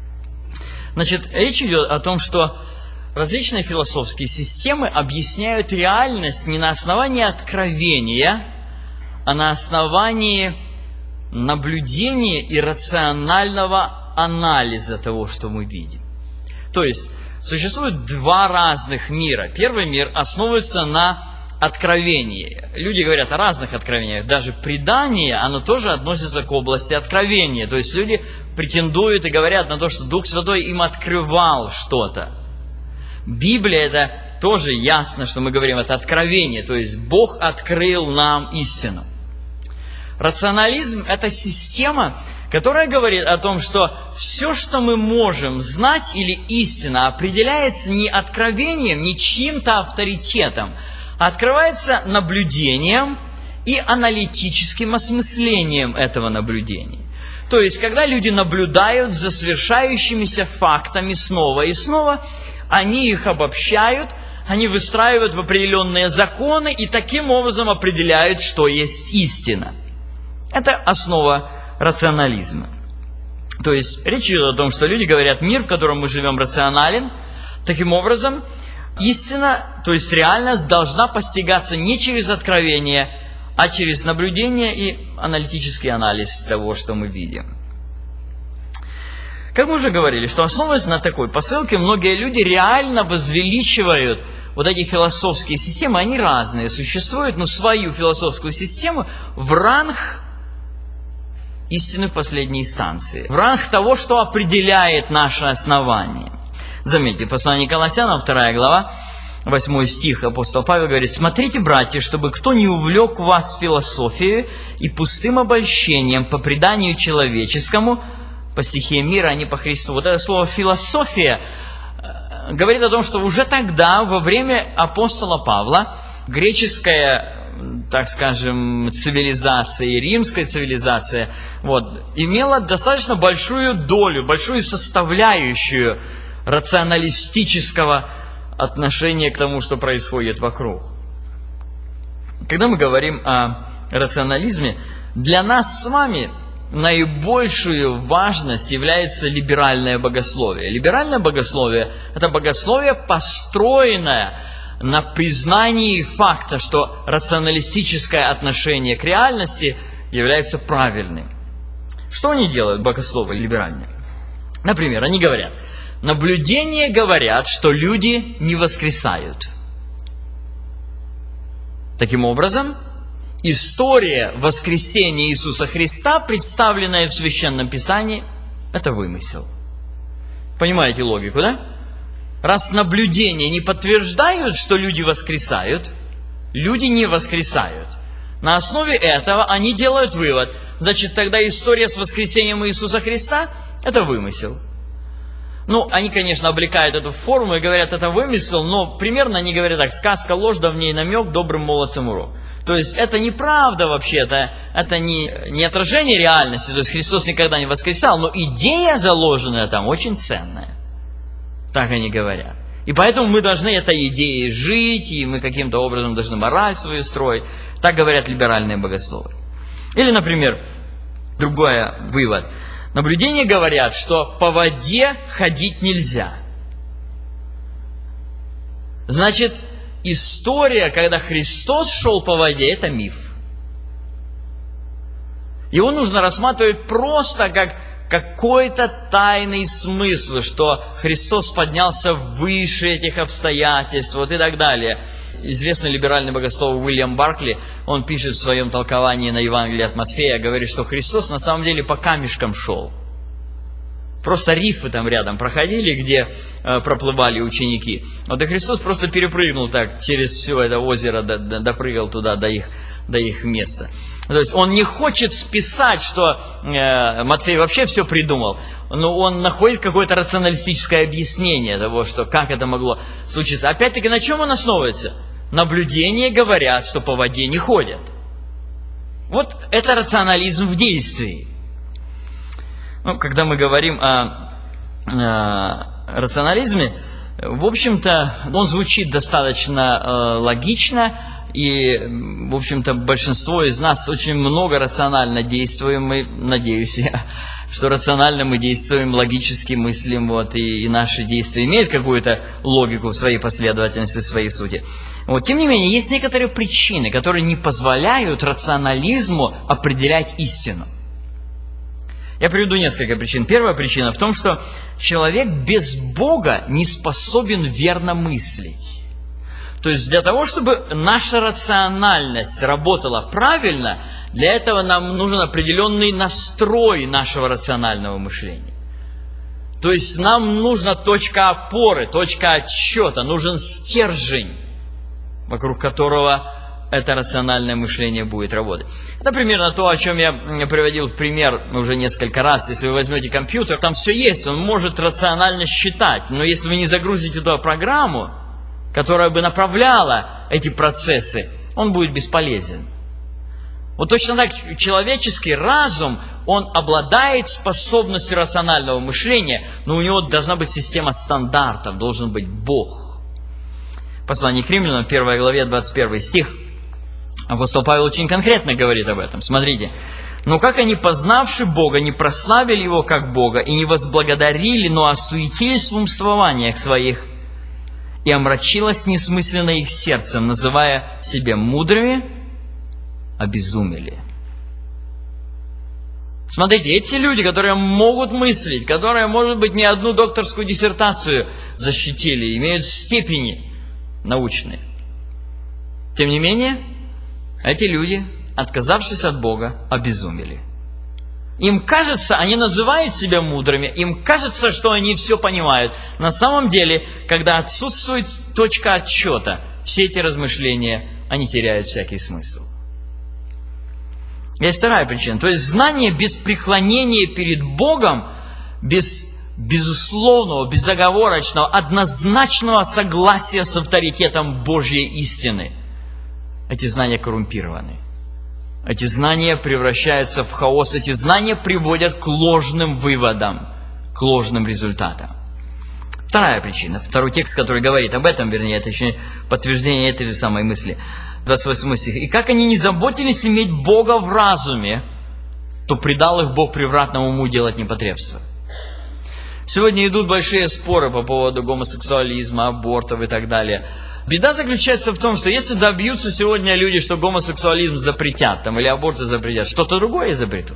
Значит, речь идет о том, что различные философские системы объясняют реальность не на основании откровения, а на основании наблюдения и рационального анализа того, что мы видим. То есть, существует два разных мира. Первый мир основывается на откровении. Люди говорят о разных откровениях. Даже предание, оно тоже относится к области откровения. То есть, люди претендуют и говорят на то, что Дух Святой им открывал что-то. Библия – это тоже ясно, что мы говорим, это откровение. То есть, Бог открыл нам истину. Рационализм – это система, которая говорит о том, что все, что мы можем знать или истина, определяется не откровением, не чьим-то авторитетом, а открывается наблюдением и аналитическим осмыслением этого наблюдения. То есть, когда люди наблюдают за свершающимися фактами снова и снова, они их обобщают, они выстраивают в определенные законы и таким образом определяют, что есть истина. Это основа рационализма. То есть речь идет о том, что люди говорят, мир, в котором мы живем, рационален. Таким образом, истина, то есть реальность, должна постигаться не через откровение, а через наблюдение и аналитический анализ того, что мы видим. Как мы уже говорили, что основываясь на такой посылке, многие люди реально возвеличивают вот эти философские системы, они разные, существуют, но свою философскую систему в ранг истины в последней инстанции, в ранг того, что определяет наше основание. Заметьте, послание Колоссянам, вторая глава, восьмой стих, апостол Павел говорит: «Смотрите, братья, чтобы кто не увлек вас философией и пустым обольщением по преданию человеческому, по стихии мира, а не по Христу». Вот это слово «философия» говорит о том, что уже тогда, во время апостола Павла, греческая, так скажем, цивилизация и римская цивилизация вот, имела достаточно большую долю, большую составляющую рационалистического отношения к тому, что происходит вокруг. Когда мы говорим о рационализме, для нас с вами наибольшую важность является либеральное богословие. Либеральное богословие – это богословие, построенное на признании факта, что рационалистическое отношение к реальности является правильным. Что они делают, богословы либеральные? Например, они говорят, наблюдения говорят, что люди не воскресают. Таким образом, история воскресения Иисуса Христа, представленная в Священном Писании, это вымысел. Понимаете логику, да? Раз наблюдения не подтверждают, что люди воскресают, люди не воскресают. На основе этого они делают вывод. Значит, тогда история с воскресением Иисуса Христа – это вымысел. Ну, они, конечно, облекают эту форму и говорят, это вымысел, но примерно они говорят так, сказка ложь, да в ней намек, добрым молодцам урок. То есть это неправда вообще-то, это не, не отражение реальности, то есть Христос никогда не воскресал, но идея, заложенная там, очень ценная. Так они говорят. И поэтому мы должны этой идеей жить, и мы каким-то образом должны мораль свою строить. Так говорят либеральные богословы. Или, например, другой вывод. Наблюдения говорят, что по воде ходить нельзя. Значит, история, когда Христос шел по воде, это миф. Его нужно рассматривать просто как какой-то тайный смысл, что Христос поднялся выше этих обстоятельств, вот и так далее. Известный либеральный богослов Уильям Баркли, он пишет в своем толковании на Евангелие от Матфея, говорит, что Христос на самом деле по камешкам шел. Просто рифы там рядом проходили, где э, проплывали ученики. Вот и Христос просто перепрыгнул так через все это озеро, до, до, допрыгал туда до их, до их места. То есть он не хочет списать, что э, Матфей вообще все придумал, но он находит какое-то рационалистическое объяснение того, что как это могло случиться. Опять-таки, на чем он основывается? Наблюдения говорят, что по воде не ходят. Вот это рационализм в действии. Ну, когда мы говорим о, о рационализме, в общем-то, он звучит достаточно э, логично, и, в общем-то, большинство из нас очень много рационально действуем, и надеюсь я, что рационально мы действуем, логически мыслим, вот, и, и наши действия имеют какую-то логику в своей последовательности, в своей сути. Вот, тем не менее, есть некоторые причины, которые не позволяют рационализму определять истину. Я приведу несколько причин. Первая причина в том, что человек без Бога не способен верно мыслить. То есть для того, чтобы наша рациональность работала правильно, для этого нам нужен определенный настрой нашего рационального мышления. То есть нам нужна точка опоры, точка отсчета, нужен стержень, вокруг которого это рациональное мышление будет работать. Это примерно то, о чем я приводил в пример уже несколько раз. Если вы возьмете компьютер, там все есть, он может рационально считать. Но если вы не загрузите туда программу, которая бы направляла эти процессы, он будет бесполезен. Вот точно так человеческий разум, он обладает способностью рационального мышления, но у него должна быть система стандартов, должен быть Бог. Послание к Римлянам, первой главе, двадцать первый стих. Апостол Павел очень конкретно говорит об этом. Смотрите. «Но как они, познавши Бога, не прославили Его как Бога и не возблагодарили, но осуетились в умствованиях своих, и омрачилось несмысленно их сердцем, называя себя мудрыми, обезумели». Смотрите, эти люди, которые могут мыслить, которые, может быть, не одну докторскую диссертацию защитили, имеют степени научные. Тем не менее, эти люди, отказавшись от Бога, обезумели. Им кажется, они называют себя мудрыми, им кажется, что они все понимают. На самом деле, когда отсутствует точка отсчета, все эти размышления, они теряют всякий смысл. Есть вторая причина. То есть знание без преклонения перед Богом, без безусловного, безоговорочного, однозначного согласия с авторитетом Божьей истины, эти знания коррумпированы. Эти знания превращаются в хаос, эти знания приводят к ложным выводам, к ложным результатам. Вторая причина, второй текст, который говорит об этом, вернее, это еще подтверждение этой же самой мысли. двадцать восьмой стих. «И как они не заботились иметь Бога в разуме, то предал их Бог превратному уму делать непотребство. Сегодня идут большие споры по поводу гомосексуализма, абортов и так далее. Беда заключается в том, что если добьются сегодня люди, что гомосексуализм запретят, там, или аборты запретят, что-то другое изобретут.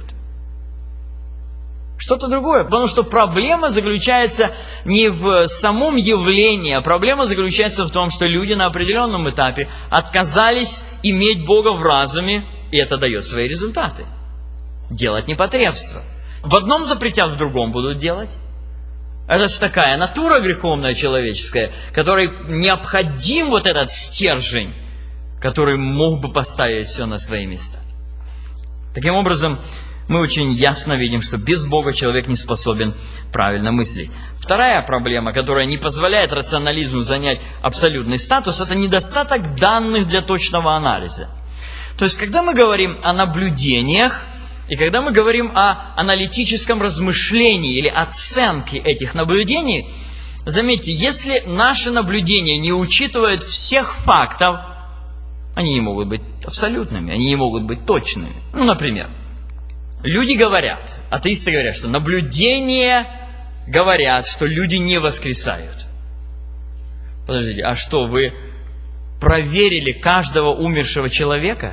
Что-то другое. Потому что проблема заключается не в самом явлении, а проблема заключается в том, что люди на определенном этапе отказались иметь Бога в разуме, и это дает свои результаты. Делать непотребство. В одном запретят, в другом будут делать. Это же такая натура греховная человеческая, которой необходим вот этот стержень, который мог бы поставить все на свои места. Таким образом, мы очень ясно видим, что без Бога человек не способен правильно мыслить. Вторая проблема, которая не позволяет рационализму занять абсолютный статус, это недостаток данных для точного анализа. То есть, когда мы говорим о наблюдениях, и когда мы говорим о аналитическом размышлении или оценке этих наблюдений, заметьте, если наши наблюдения не учитывают всех фактов, они не могут быть абсолютными, они не могут быть точными. Ну, например, люди говорят, атеисты говорят, что наблюдения говорят, что люди не воскресают. Подождите, а что, вы проверили каждого умершего человека?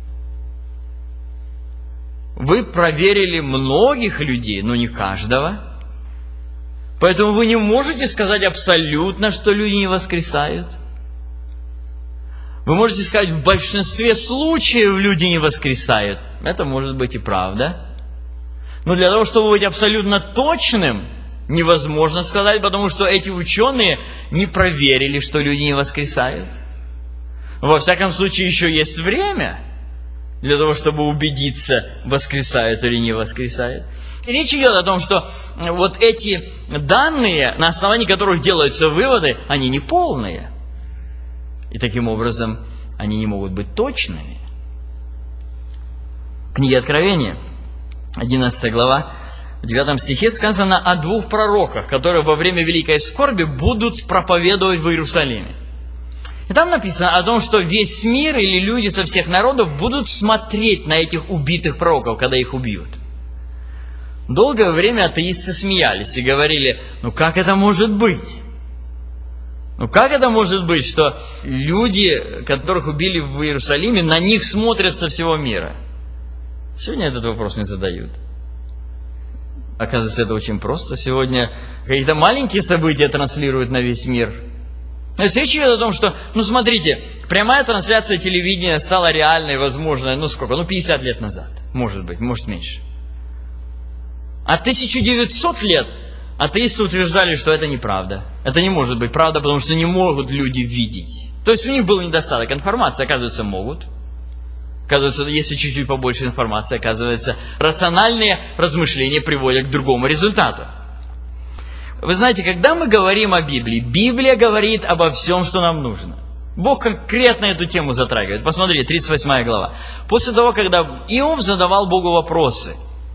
Вы проверили многих людей, но не каждого. Поэтому вы не можете сказать абсолютно, что люди не воскресают. Вы можете сказать, в большинстве случаев люди не воскресают. Это может быть и правда. Но для того, чтобы быть абсолютно точным, невозможно сказать, потому что эти ученые не проверили, что люди не воскресают. Во всяком случае, еще есть время для того, чтобы убедиться, воскресают или не воскресают. И речь идет о том, что вот эти данные, на основании которых делаются выводы, они не полные. И таким образом они не могут быть точными. В книге Откровения, одиннадцатая глава, в девятом стихе сказано о двух пророках, которые во время великой скорби будут проповедовать в Иерусалиме. И там написано о том, что весь мир или люди со всех народов будут смотреть на этих убитых пророков, когда их убьют. Долгое время атеисты смеялись и говорили, ну как это может быть? Ну как это может быть, что люди, которых убили в Иерусалиме, на них смотрят со всего мира? Сегодня этот вопрос не задают. Оказывается, это очень просто. Сегодня какие-то маленькие события транслируют на весь мир. То есть речь идет о том, что, ну смотрите, прямая трансляция телевидения стала реальной, возможной, ну сколько, ну пятьдесят лет назад, может быть, может меньше. А тысяча девятьсот лет атеисты утверждали, что это неправда. Это не может быть правда, потому что не могут люди видеть. То есть у них был недостаток информации, оказывается, могут. Оказывается, если чуть-чуть побольше информации, оказывается, рациональные размышления приводят к другому результату. Вы знаете, когда мы говорим о Библии, Библия говорит обо всем, что нам нужно. Бог конкретно эту тему затрагивает. Посмотрите, тридцать восьмая глава. После того, когда Иов задавал Богу вопросы,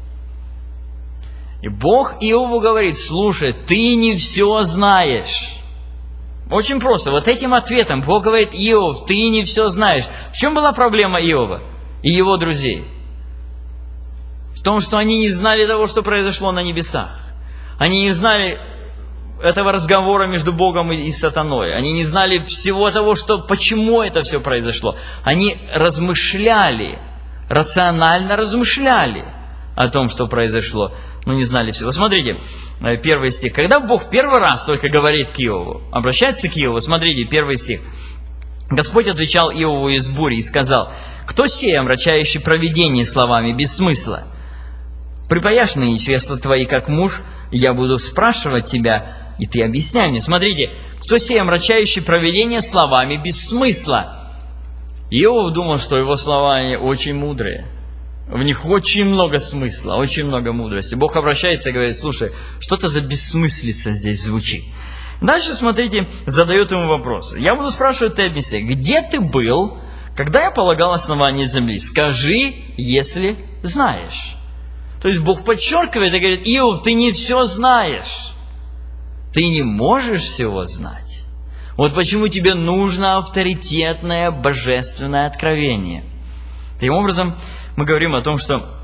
и Бог Иову говорит, слушай, ты не все знаешь. Очень просто. Вот этим ответом Бог говорит, Иов, ты не все знаешь. В чем была проблема Иова и его друзей? В том, что они не знали того, что произошло на небесах. Они не знали этого разговора между Богом и сатаной. Они не знали всего того, что, почему это все произошло. Они размышляли, рационально размышляли о том, что произошло, но не знали всего. Смотрите, первый стих. Когда Бог первый раз только говорит к Иову, обращается к Иову, смотрите, первый стих. Господь отвечал Иову из бури и сказал, кто сей, омрачающий провидение словами без смысла? Припаяшные чресла твои, как муж, я буду спрашивать тебя, и ты объясняй мне. Смотрите, кто сей, омрачающий провидение словами без смысла? Иов думал, что его слова они очень мудрые. В них очень много смысла, очень много мудрости. Бог обращается и говорит, слушай, что-то за бессмыслица здесь звучит. Дальше, смотрите, задает ему вопрос. Я буду спрашивать, ты объясняй, где ты был, когда я полагал основание земли? Скажи, если знаешь. То есть Бог подчеркивает и говорит, Иов, ты не все знаешь. Ты не можешь всего знать. Вот почему тебе нужно авторитетное божественное откровение. Таким образом, мы говорим о том, что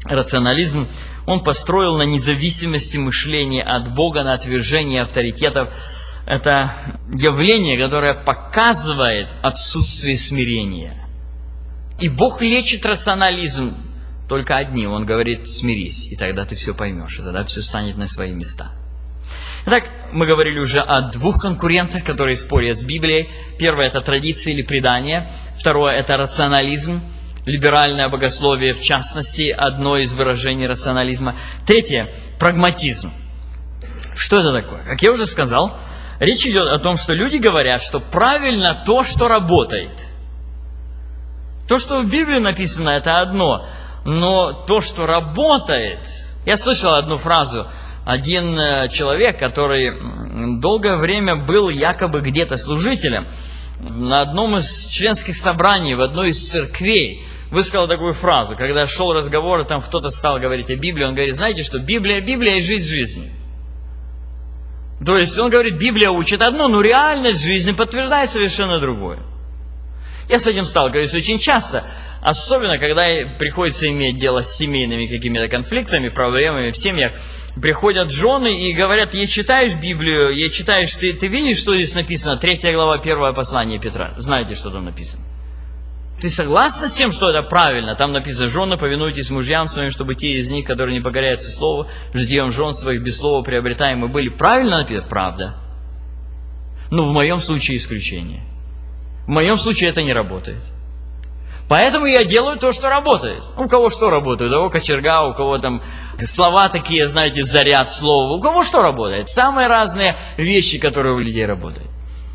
рационализм, он построил на независимости мышления от Бога, на отвержении авторитетов. Это явление, которое показывает отсутствие смирения. И Бог лечит рационализм только одним. Он говорит: смирись, и тогда ты все поймешь, и тогда все станет на свои места. Итак, мы говорили уже о двух конкурентах, которые спорят с Библией. Первое – это традиция или предание. Второе – это рационализм, либеральное богословие, в частности, одно из выражений рационализма. Третье – прагматизм. Что это такое? Как я уже сказал, речь идет о том, что люди говорят, что правильно то, что работает. То, что в Библии написано, это одно, но то, что работает... Я слышал одну фразу. Один человек, который долгое время был якобы где-то служителем, на одном из членских собраний, в одной из церквей, высказал такую фразу, когда шел разговор, и там кто-то стал говорить о Библии, он говорит: знаете что, Библия, Библия и жизнь жизни. То есть он говорит, Библия учит одно, но реальность жизни подтверждает совершенно другое. Я с этим сталкиваюсь очень часто, особенно когда приходится иметь дело с семейными какими-то конфликтами, проблемами в семьях. Приходят жены и говорят: я читаешь Библию, я читаешь, ты, ты видишь, что здесь написано? Третья глава, первое послание Петра. Знаете, что там написано? Ты согласна с тем, что это правильно? Там написано: жены, повинуйтесь мужьям своим, чтобы те из них, которые не покоряются слову, житьем жен своих без слова приобретаемы были. Правильно написано? Правда. Но в моем случае исключение. В моем случае это не работает. Поэтому я делаю то, что работает. У кого что работает? У кого кочерга, у кого там слова такие, знаете, заряд слова. У кого что работает? Самые разные вещи, которые у людей работают.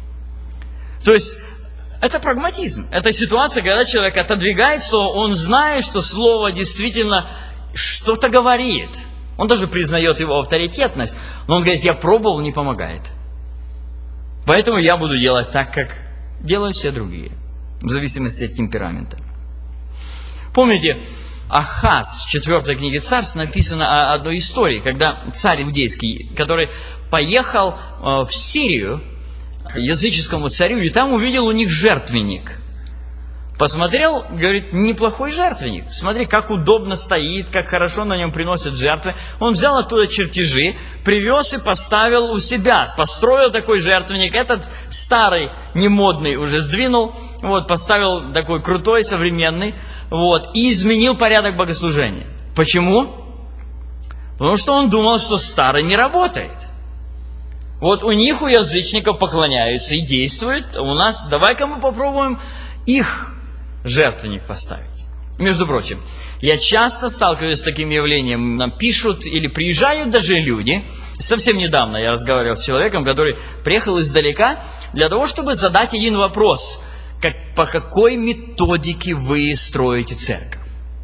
То есть, это прагматизм. Это ситуация, когда человек отодвигает слово, он знает, что слово действительно что-то говорит. Он даже признает его авторитетность, но он говорит: я пробовал, не помогает. Поэтому я буду делать так, как делают все другие. В зависимости от темперамента. Помните, Ахаз, в четвертой книге Царств, написано о одной истории, когда царь иудейский, который поехал в Сирию к языческому царю, и там увидел у них жертвенник. Посмотрел, говорит: неплохой жертвенник. Смотри, как удобно стоит, как хорошо на нем приносят жертвы. Он взял оттуда чертежи, привез и поставил у себя. Построил такой жертвенник. Этот старый, немодный уже сдвинул. Вот, поставил такой крутой, современный. Вот, и изменил порядок богослужения. Почему? Потому что он думал, что старый не работает. Вот у них, у язычников, поклоняются и действуют. У нас, давай-ка мы попробуем их жертвенник поставить. Между прочим, я часто сталкиваюсь с таким явлением. Нам пишут или приезжают даже люди. Совсем недавно я разговаривал с человеком, который приехал издалека для того, чтобы задать один вопрос. Как, по какой методике вы строите церковь?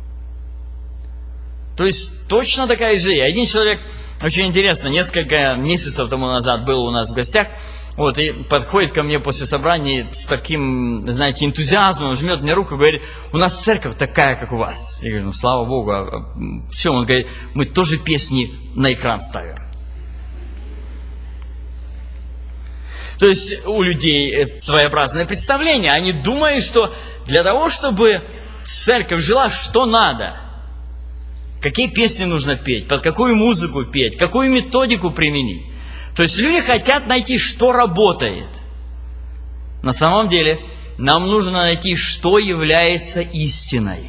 То есть точно такая же. Один человек, очень интересно, несколько месяцев тому назад был у нас в гостях. Вот, и подходит ко мне после собрания с таким, знаете, энтузиазмом, жмет мне руку и говорит: у нас церковь такая, как у вас. Я говорю: ну, слава Богу. А в чем? Он говорит: мы тоже песни на экран ставим. То есть у людей своеобразное представление. Они думают, что для того, чтобы церковь жила, что надо? Какие песни нужно петь? Под какую музыку петь? Какую методику применить? То есть люди хотят найти, что работает. На самом деле, нам нужно найти, что является истиной.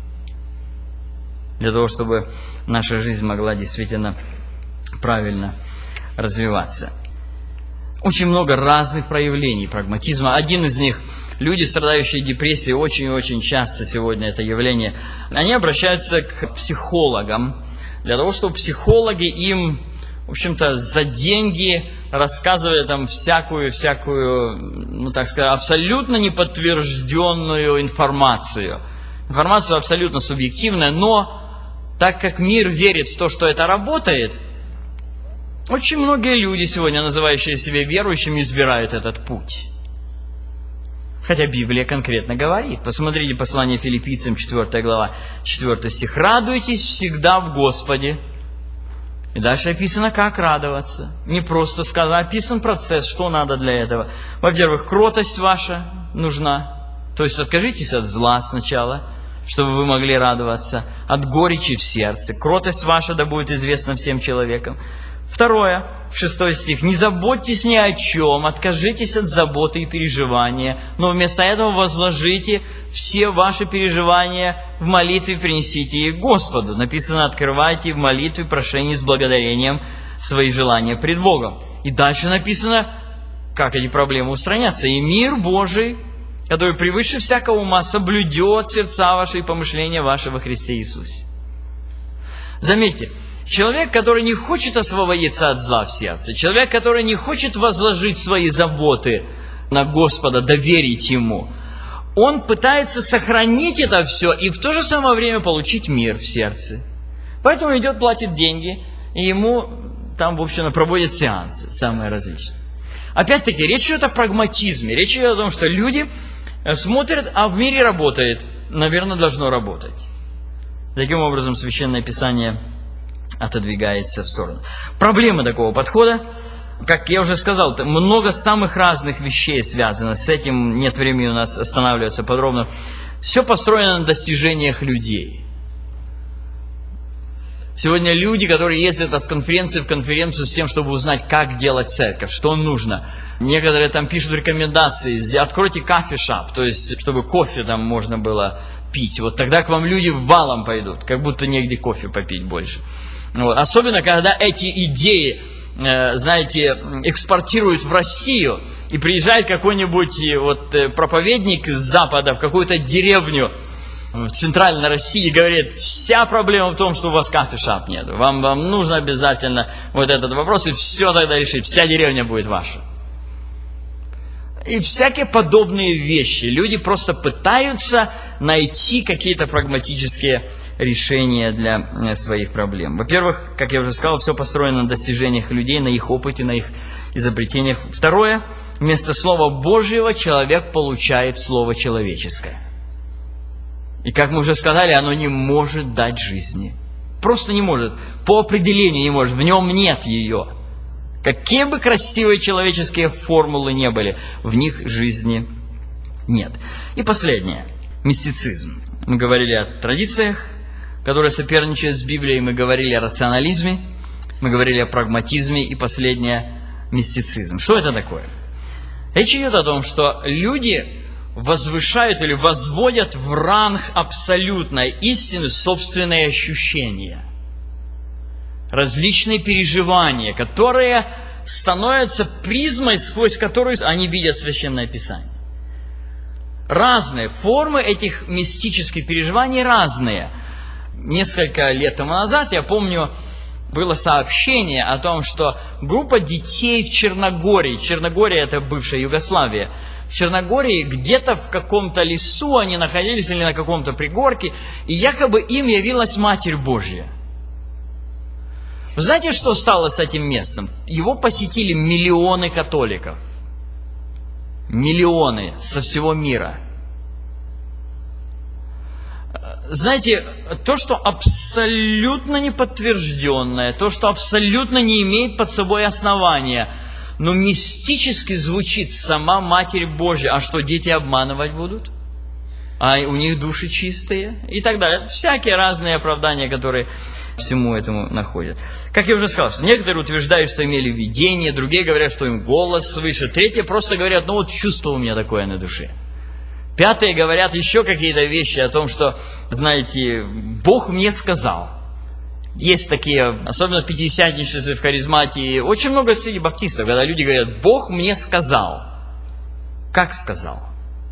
Для того, чтобы наша жизнь могла действительно правильно развиваться. Очень много разных проявлений прагматизма. Один из них, люди, страдающие депрессией, очень-очень часто сегодня это явление, они обращаются к психологам, для того, чтобы психологи им, в общем-то, за деньги рассказывали там всякую-всякую, ну так сказать, абсолютно неподтвержденную информацию. Информацию абсолютно субъективную, но так как мир верит в то, что это работает, очень многие люди сегодня, называющие себя верующими, избирают этот путь. Хотя Библия конкретно говорит. Посмотрите послание Филиппийцам, четвёртая глава, четвёртый стих. «Радуйтесь всегда в Господе». И дальше описано, как радоваться. Не просто сказать, описан процесс, что надо для этого. Во-первых, кротость ваша нужна. То есть откажитесь от зла сначала. чтобы вы могли радоваться, от горечи в сердце. Кротость ваша да будет известна всем человекам. Второе, шестой стих. «Не заботьтесь ни о чем, откажитесь от заботы и переживания, но вместо этого возложите все ваши переживания в молитве, принесите их Господу». Написано: «Открывайте в молитве прошение с благодарением свои желания пред Богом». И дальше написано, как эти проблемы устранятся. «И мир Божий, который превыше всякого ума, соблюдет сердца ваши и помышления ваши во Христе Иисусе». Заметьте, человек, который не хочет освободиться от зла в сердце, человек, который не хочет возложить свои заботы на Господа, доверить Ему, он пытается сохранить это все и в то же самое время получить мир в сердце. Поэтому идет, платит деньги, и ему там, в общем, проводят сеансы, самые различные. Опять-таки, речь идет о прагматизме, речь идет о том, что люди смотрят, а в мире работает, наверное, должно работать. Таким образом, Священное Писание отодвигается в сторону. Проблема такого подхода, как я уже сказал, много самых разных вещей связано с этим, нет времени у нас останавливаться подробно. Все построено на достижениях людей. Сегодня люди, которые ездят от конференции в конференцию с тем, чтобы узнать, как делать церковь, что нужно. Некоторые там пишут рекомендации: откройте кофе-шап, то есть, чтобы кофе там можно было пить. Вот тогда к вам люди валом пойдут, как будто негде кофе попить больше. Вот. Особенно, когда эти идеи, э, знаете, экспортируют в Россию, и приезжает какой-нибудь вот, проповедник из Запада в какую-то деревню в центральной России и говорит: вся проблема в том, что у вас кофе-шап нет. Вам, вам нужно обязательно вот этот вопрос, и все тогда решить, вся деревня будет ваша. И всякие подобные вещи. Люди просто пытаются найти какие-то прагматические решения для своих проблем. Во-первых, как я уже сказал, все построено на достижениях людей, на их опыте, на их изобретениях. Второе, вместо Слова Божьего человек получает Слово человеческое. И как мы уже сказали, оно не может дать жизни. Просто не может. По определению не может. В нем нет ее. Какие бы красивые человеческие формулы не были, в них жизни нет. И последнее. Мистицизм. Мы говорили о традициях, которые соперничают с Библией. Мы говорили о рационализме. Мы говорили о прагматизме. И последнее – мистицизм. Что это такое? Речь идет о том, что люди возвышают или возводят в ранг абсолютной истины собственные ощущения, различные переживания, которые становятся призмой, сквозь которую они видят Священное Писание. Разные формы этих мистических переживаний разные. Несколько лет тому назад, я помню, было сообщение о том, что группа детей в Черногории, Черногория – это бывшая Югославия, в Черногории где-то в каком-то лесу они находились или на каком-то пригорке, и якобы им явилась Матерь Божья. Вы знаете, что стало с этим местом? Его посетили миллионы католиков. Миллионы со всего мира. Знаете, то, что абсолютно неподтвержденное, то, что абсолютно не имеет под собой основания, но мистически звучит сама Матерь Божья. А что, дети обманывать будут? А у них души чистые? И так далее. Всякие разные оправдания, которые всему этому находят. Как я уже сказал, что некоторые утверждают, что имели видение, другие говорят, что им голос свыше, третьи просто говорят: ну вот чувство у меня такое на душе. Пятые говорят еще какие-то вещи о том, что, знаете, Бог мне сказал. Есть такие, особенно пятидесятничество в харизмате, очень много среди баптистов, когда люди говорят: Бог мне сказал. Как сказал?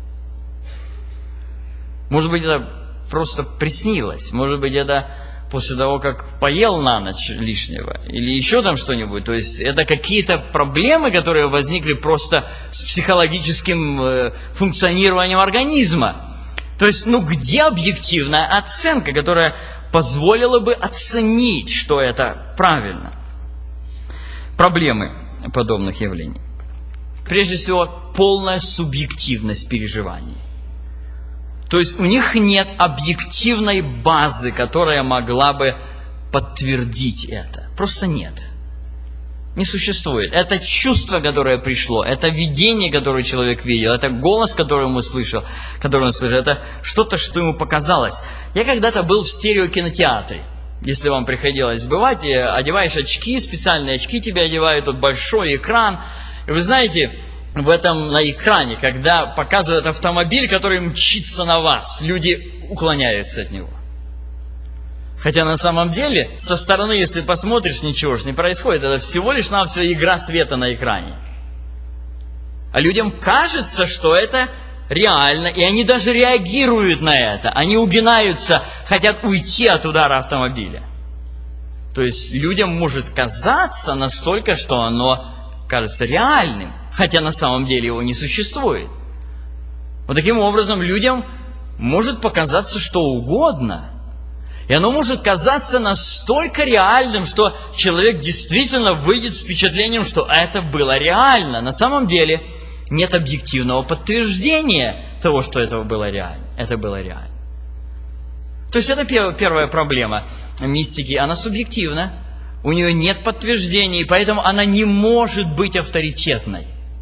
Может быть, это просто приснилось, может быть, это после того, как поел на ночь лишнего, или еще там что-нибудь. То есть это какие-то проблемы, которые возникли просто с психологическим э, функционированием организма. То есть, ну где объективная оценка, которая позволила бы оценить, что это правильно? Проблемы подобных явлений. Прежде всего, полная субъективность переживаний. То есть у них нет объективной базы, которая могла бы подтвердить это. Просто нет. не существует. Это чувство, которое пришло, это видение, которое человек видел, это голос, который он слышал, который он слышал, это что-то, что ему показалось. Я когда-то был в стереокинотеатре. Если вам приходилось бывать, одеваешь очки, специальные очки тебе одевают, тут большой экран. И вы знаете, в этом на экране, когда показывают автомобиль, который мчится на вас, люди уклоняются от него. Хотя на самом деле, со стороны, если посмотришь, ничего же не происходит. Это всего лишь навсего игра света на экране. А людям кажется, что это реально, и они даже реагируют на это. Они угинаются, хотят уйти от удара автомобиля. То есть людям может казаться настолько, что оно кажется реальным, хотя на самом деле его не существует. Вот таким образом людям может показаться что угодно. И оно может казаться настолько реальным, что человек действительно выйдет с впечатлением, что это было реально. На самом деле нет объективного подтверждения того, что это было реально. Это было реально. То есть это первая проблема мистики. Она субъективна, у нее нет подтверждений, поэтому она не может быть авторитетной.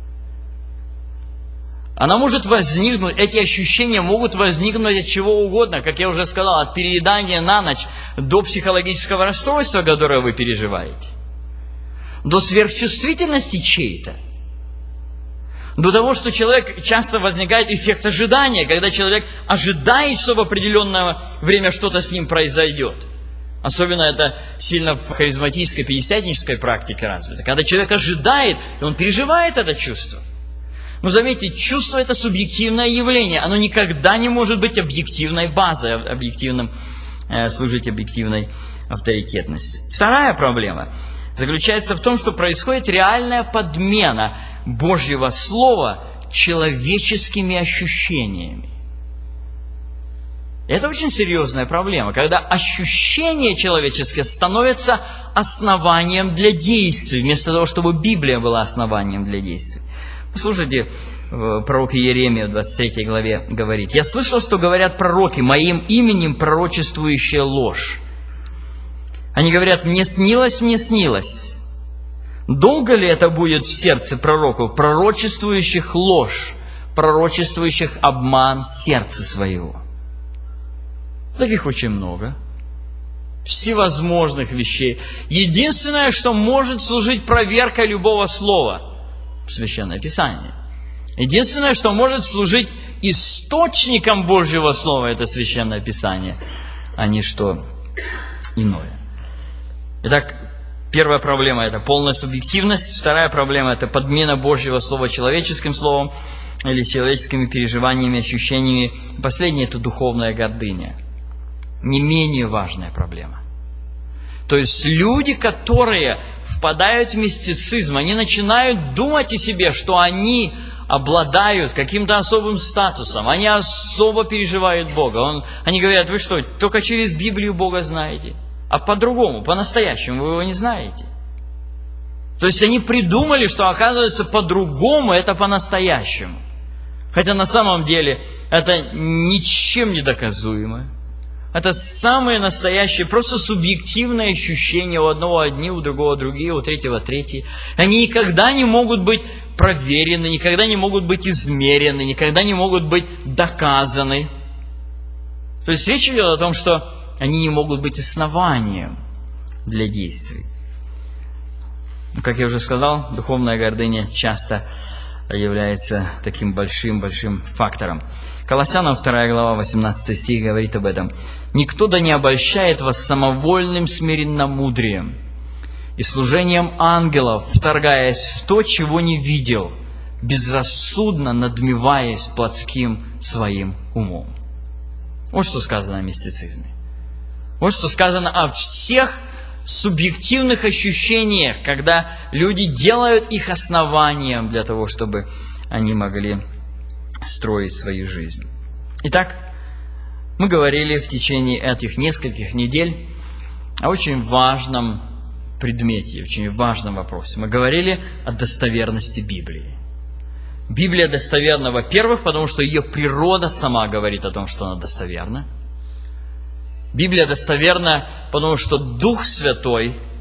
Она может возникнуть, эти ощущения могут возникнуть от чего угодно, как я уже сказал, от переедания на ночь до психологического расстройства, которое вы переживаете, до сверхчувствительности чьей-то, до того, что человек часто возникает эффект ожидания, когда человек ожидает, что в определенное время что-то с ним произойдет. Особенно это сильно в харизматической, пятидесятнической практике развито. Когда человек ожидает, и он переживает это чувство. Но заметьте, чувство – это субъективное явление. Оно никогда не может быть объективной базой, объективным, э, служить объективной авторитетности. Вторая проблема заключается в том, что происходит реальная подмена Божьего Слова человеческими ощущениями. Это очень серьезная проблема, когда ощущения человеческие становятся основанием для действий, вместо того, чтобы Библия была основанием для действий. Слушайте, пророк Иеремия в двадцать третьей главе говорит: «Я слышал, что говорят пророки, моим именем пророчествующая ложь. Они говорят, мне снилось, мне снилось. Долго ли это будет в сердце пророков, пророчествующих ложь, пророчествующих обман сердца своего?» Таких очень много. Всевозможных вещей. Единственное, что может служить проверкой любого слова – Священное Писание. Единственное, что может служить источником Божьего Слова, это Священное Писание, а не что иное. Итак, первая проблема – это полная субъективность. Вторая проблема – это подмена Божьего Слова человеческим словом или человеческими переживаниями, ощущениями. И последнее – это духовная гордыня. Не менее важная проблема. То есть люди, которые впадают в мистицизм, они начинают думать о себе, что они обладают каким-то особым статусом, они особо переживают Бога. Он, они говорят: вы что, только через Библию Бога знаете? А по-другому, по-настоящему вы его не знаете. То есть они придумали, что оказывается по-другому это по-настоящему. Хотя на самом деле это ничем не доказуемо. Это самые настоящие, просто субъективные ощущения. У одного одни, у другого другие, у третьего третьи. Они никогда не могут быть проверены, никогда не могут быть измерены, никогда не могут быть доказаны. То есть речь идет о том, что они не могут быть основанием для действий. Как я уже сказал, духовная гордыня часто является таким большим-большим фактором. Колоссянам вторая глава, восемнадцатый стих говорит об этом. «Никто да не обольщает вас самовольным смиренномудрием и служением ангелов, вторгаясь в то, чего не видел, безрассудно надмеваясь плотским своим умом». Вот что сказано о мистицизме. Вот что сказано о всех субъективных ощущениях, когда люди делают их основанием для того, чтобы они могли строить свою жизнь. Итак, мы говорили в течение этих нескольких недель о очень важном предмете, очень важном вопросе. Мы говорили о достоверности Библии. Библия достоверна, во-первых, потому что ее природа сама говорит о том, что она достоверна. Библия достоверна, потому что Дух Святой,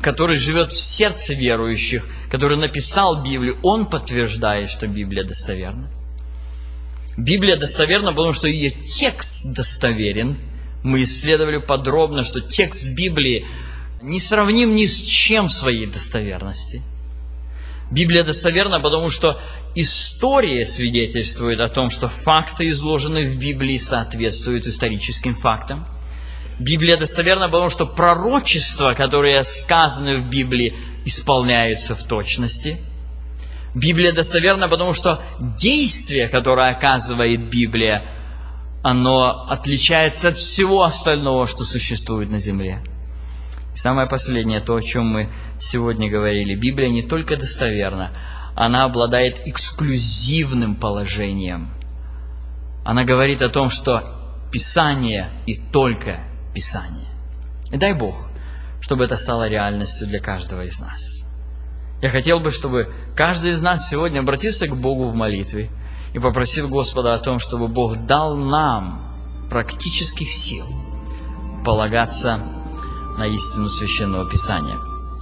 который живет в сердце верующих, который написал Библию, он подтверждает, что Библия достоверна. Библия достоверна, потому что ее текст достоверен. Мы исследовали подробно, что текст Библии не сравним ни с чем в своей достоверности. Библия достоверна, потому что история свидетельствует о том, что факты, изложенные в Библии, соответствуют историческим фактам. Библия достоверна, потому что пророчества, которые сказаны в Библии, исполняются в точности. Библия достоверна, потому что действие, которое оказывает Библия, оно отличается от всего остального, что существует на земле. И самое последнее, то, о чем мы сегодня говорили. Библия не только достоверна, она обладает эксклюзивным положением. Она говорит о том, что Писание и только Писание. И дай Бог, чтобы это стало реальностью для каждого из нас. Я хотел бы, чтобы каждый из нас сегодня обратился к Богу в молитве и попросил Господа о том, чтобы Бог дал нам практических сил полагаться на истину Священного Писания.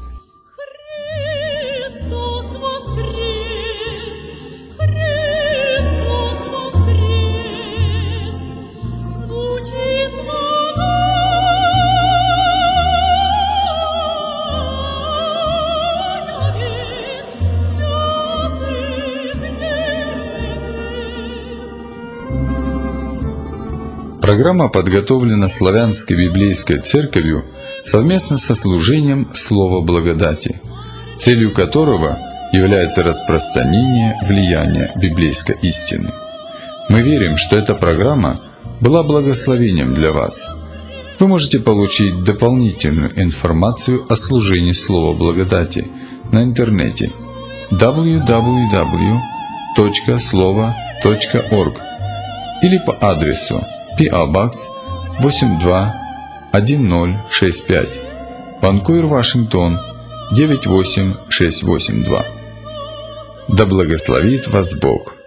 Христос воскрес! Христос воскрес! Звучит на Программа подготовлена Славянской библейской церковью совместно со служением Слова Благодати, целью которого является распространение влияния библейской истины. Мы верим, что эта программа была благословением для вас. Вы можете получить дополнительную информацию о служении Слова Благодати на интернете дабл ю дабл ю дабл ю точка слова точка орг или по адресу пи о Box восемь два один ноль шесть пять, Ванкувер, Вашингтон девять восемь шесть восемь два. Да благословит вас Бог!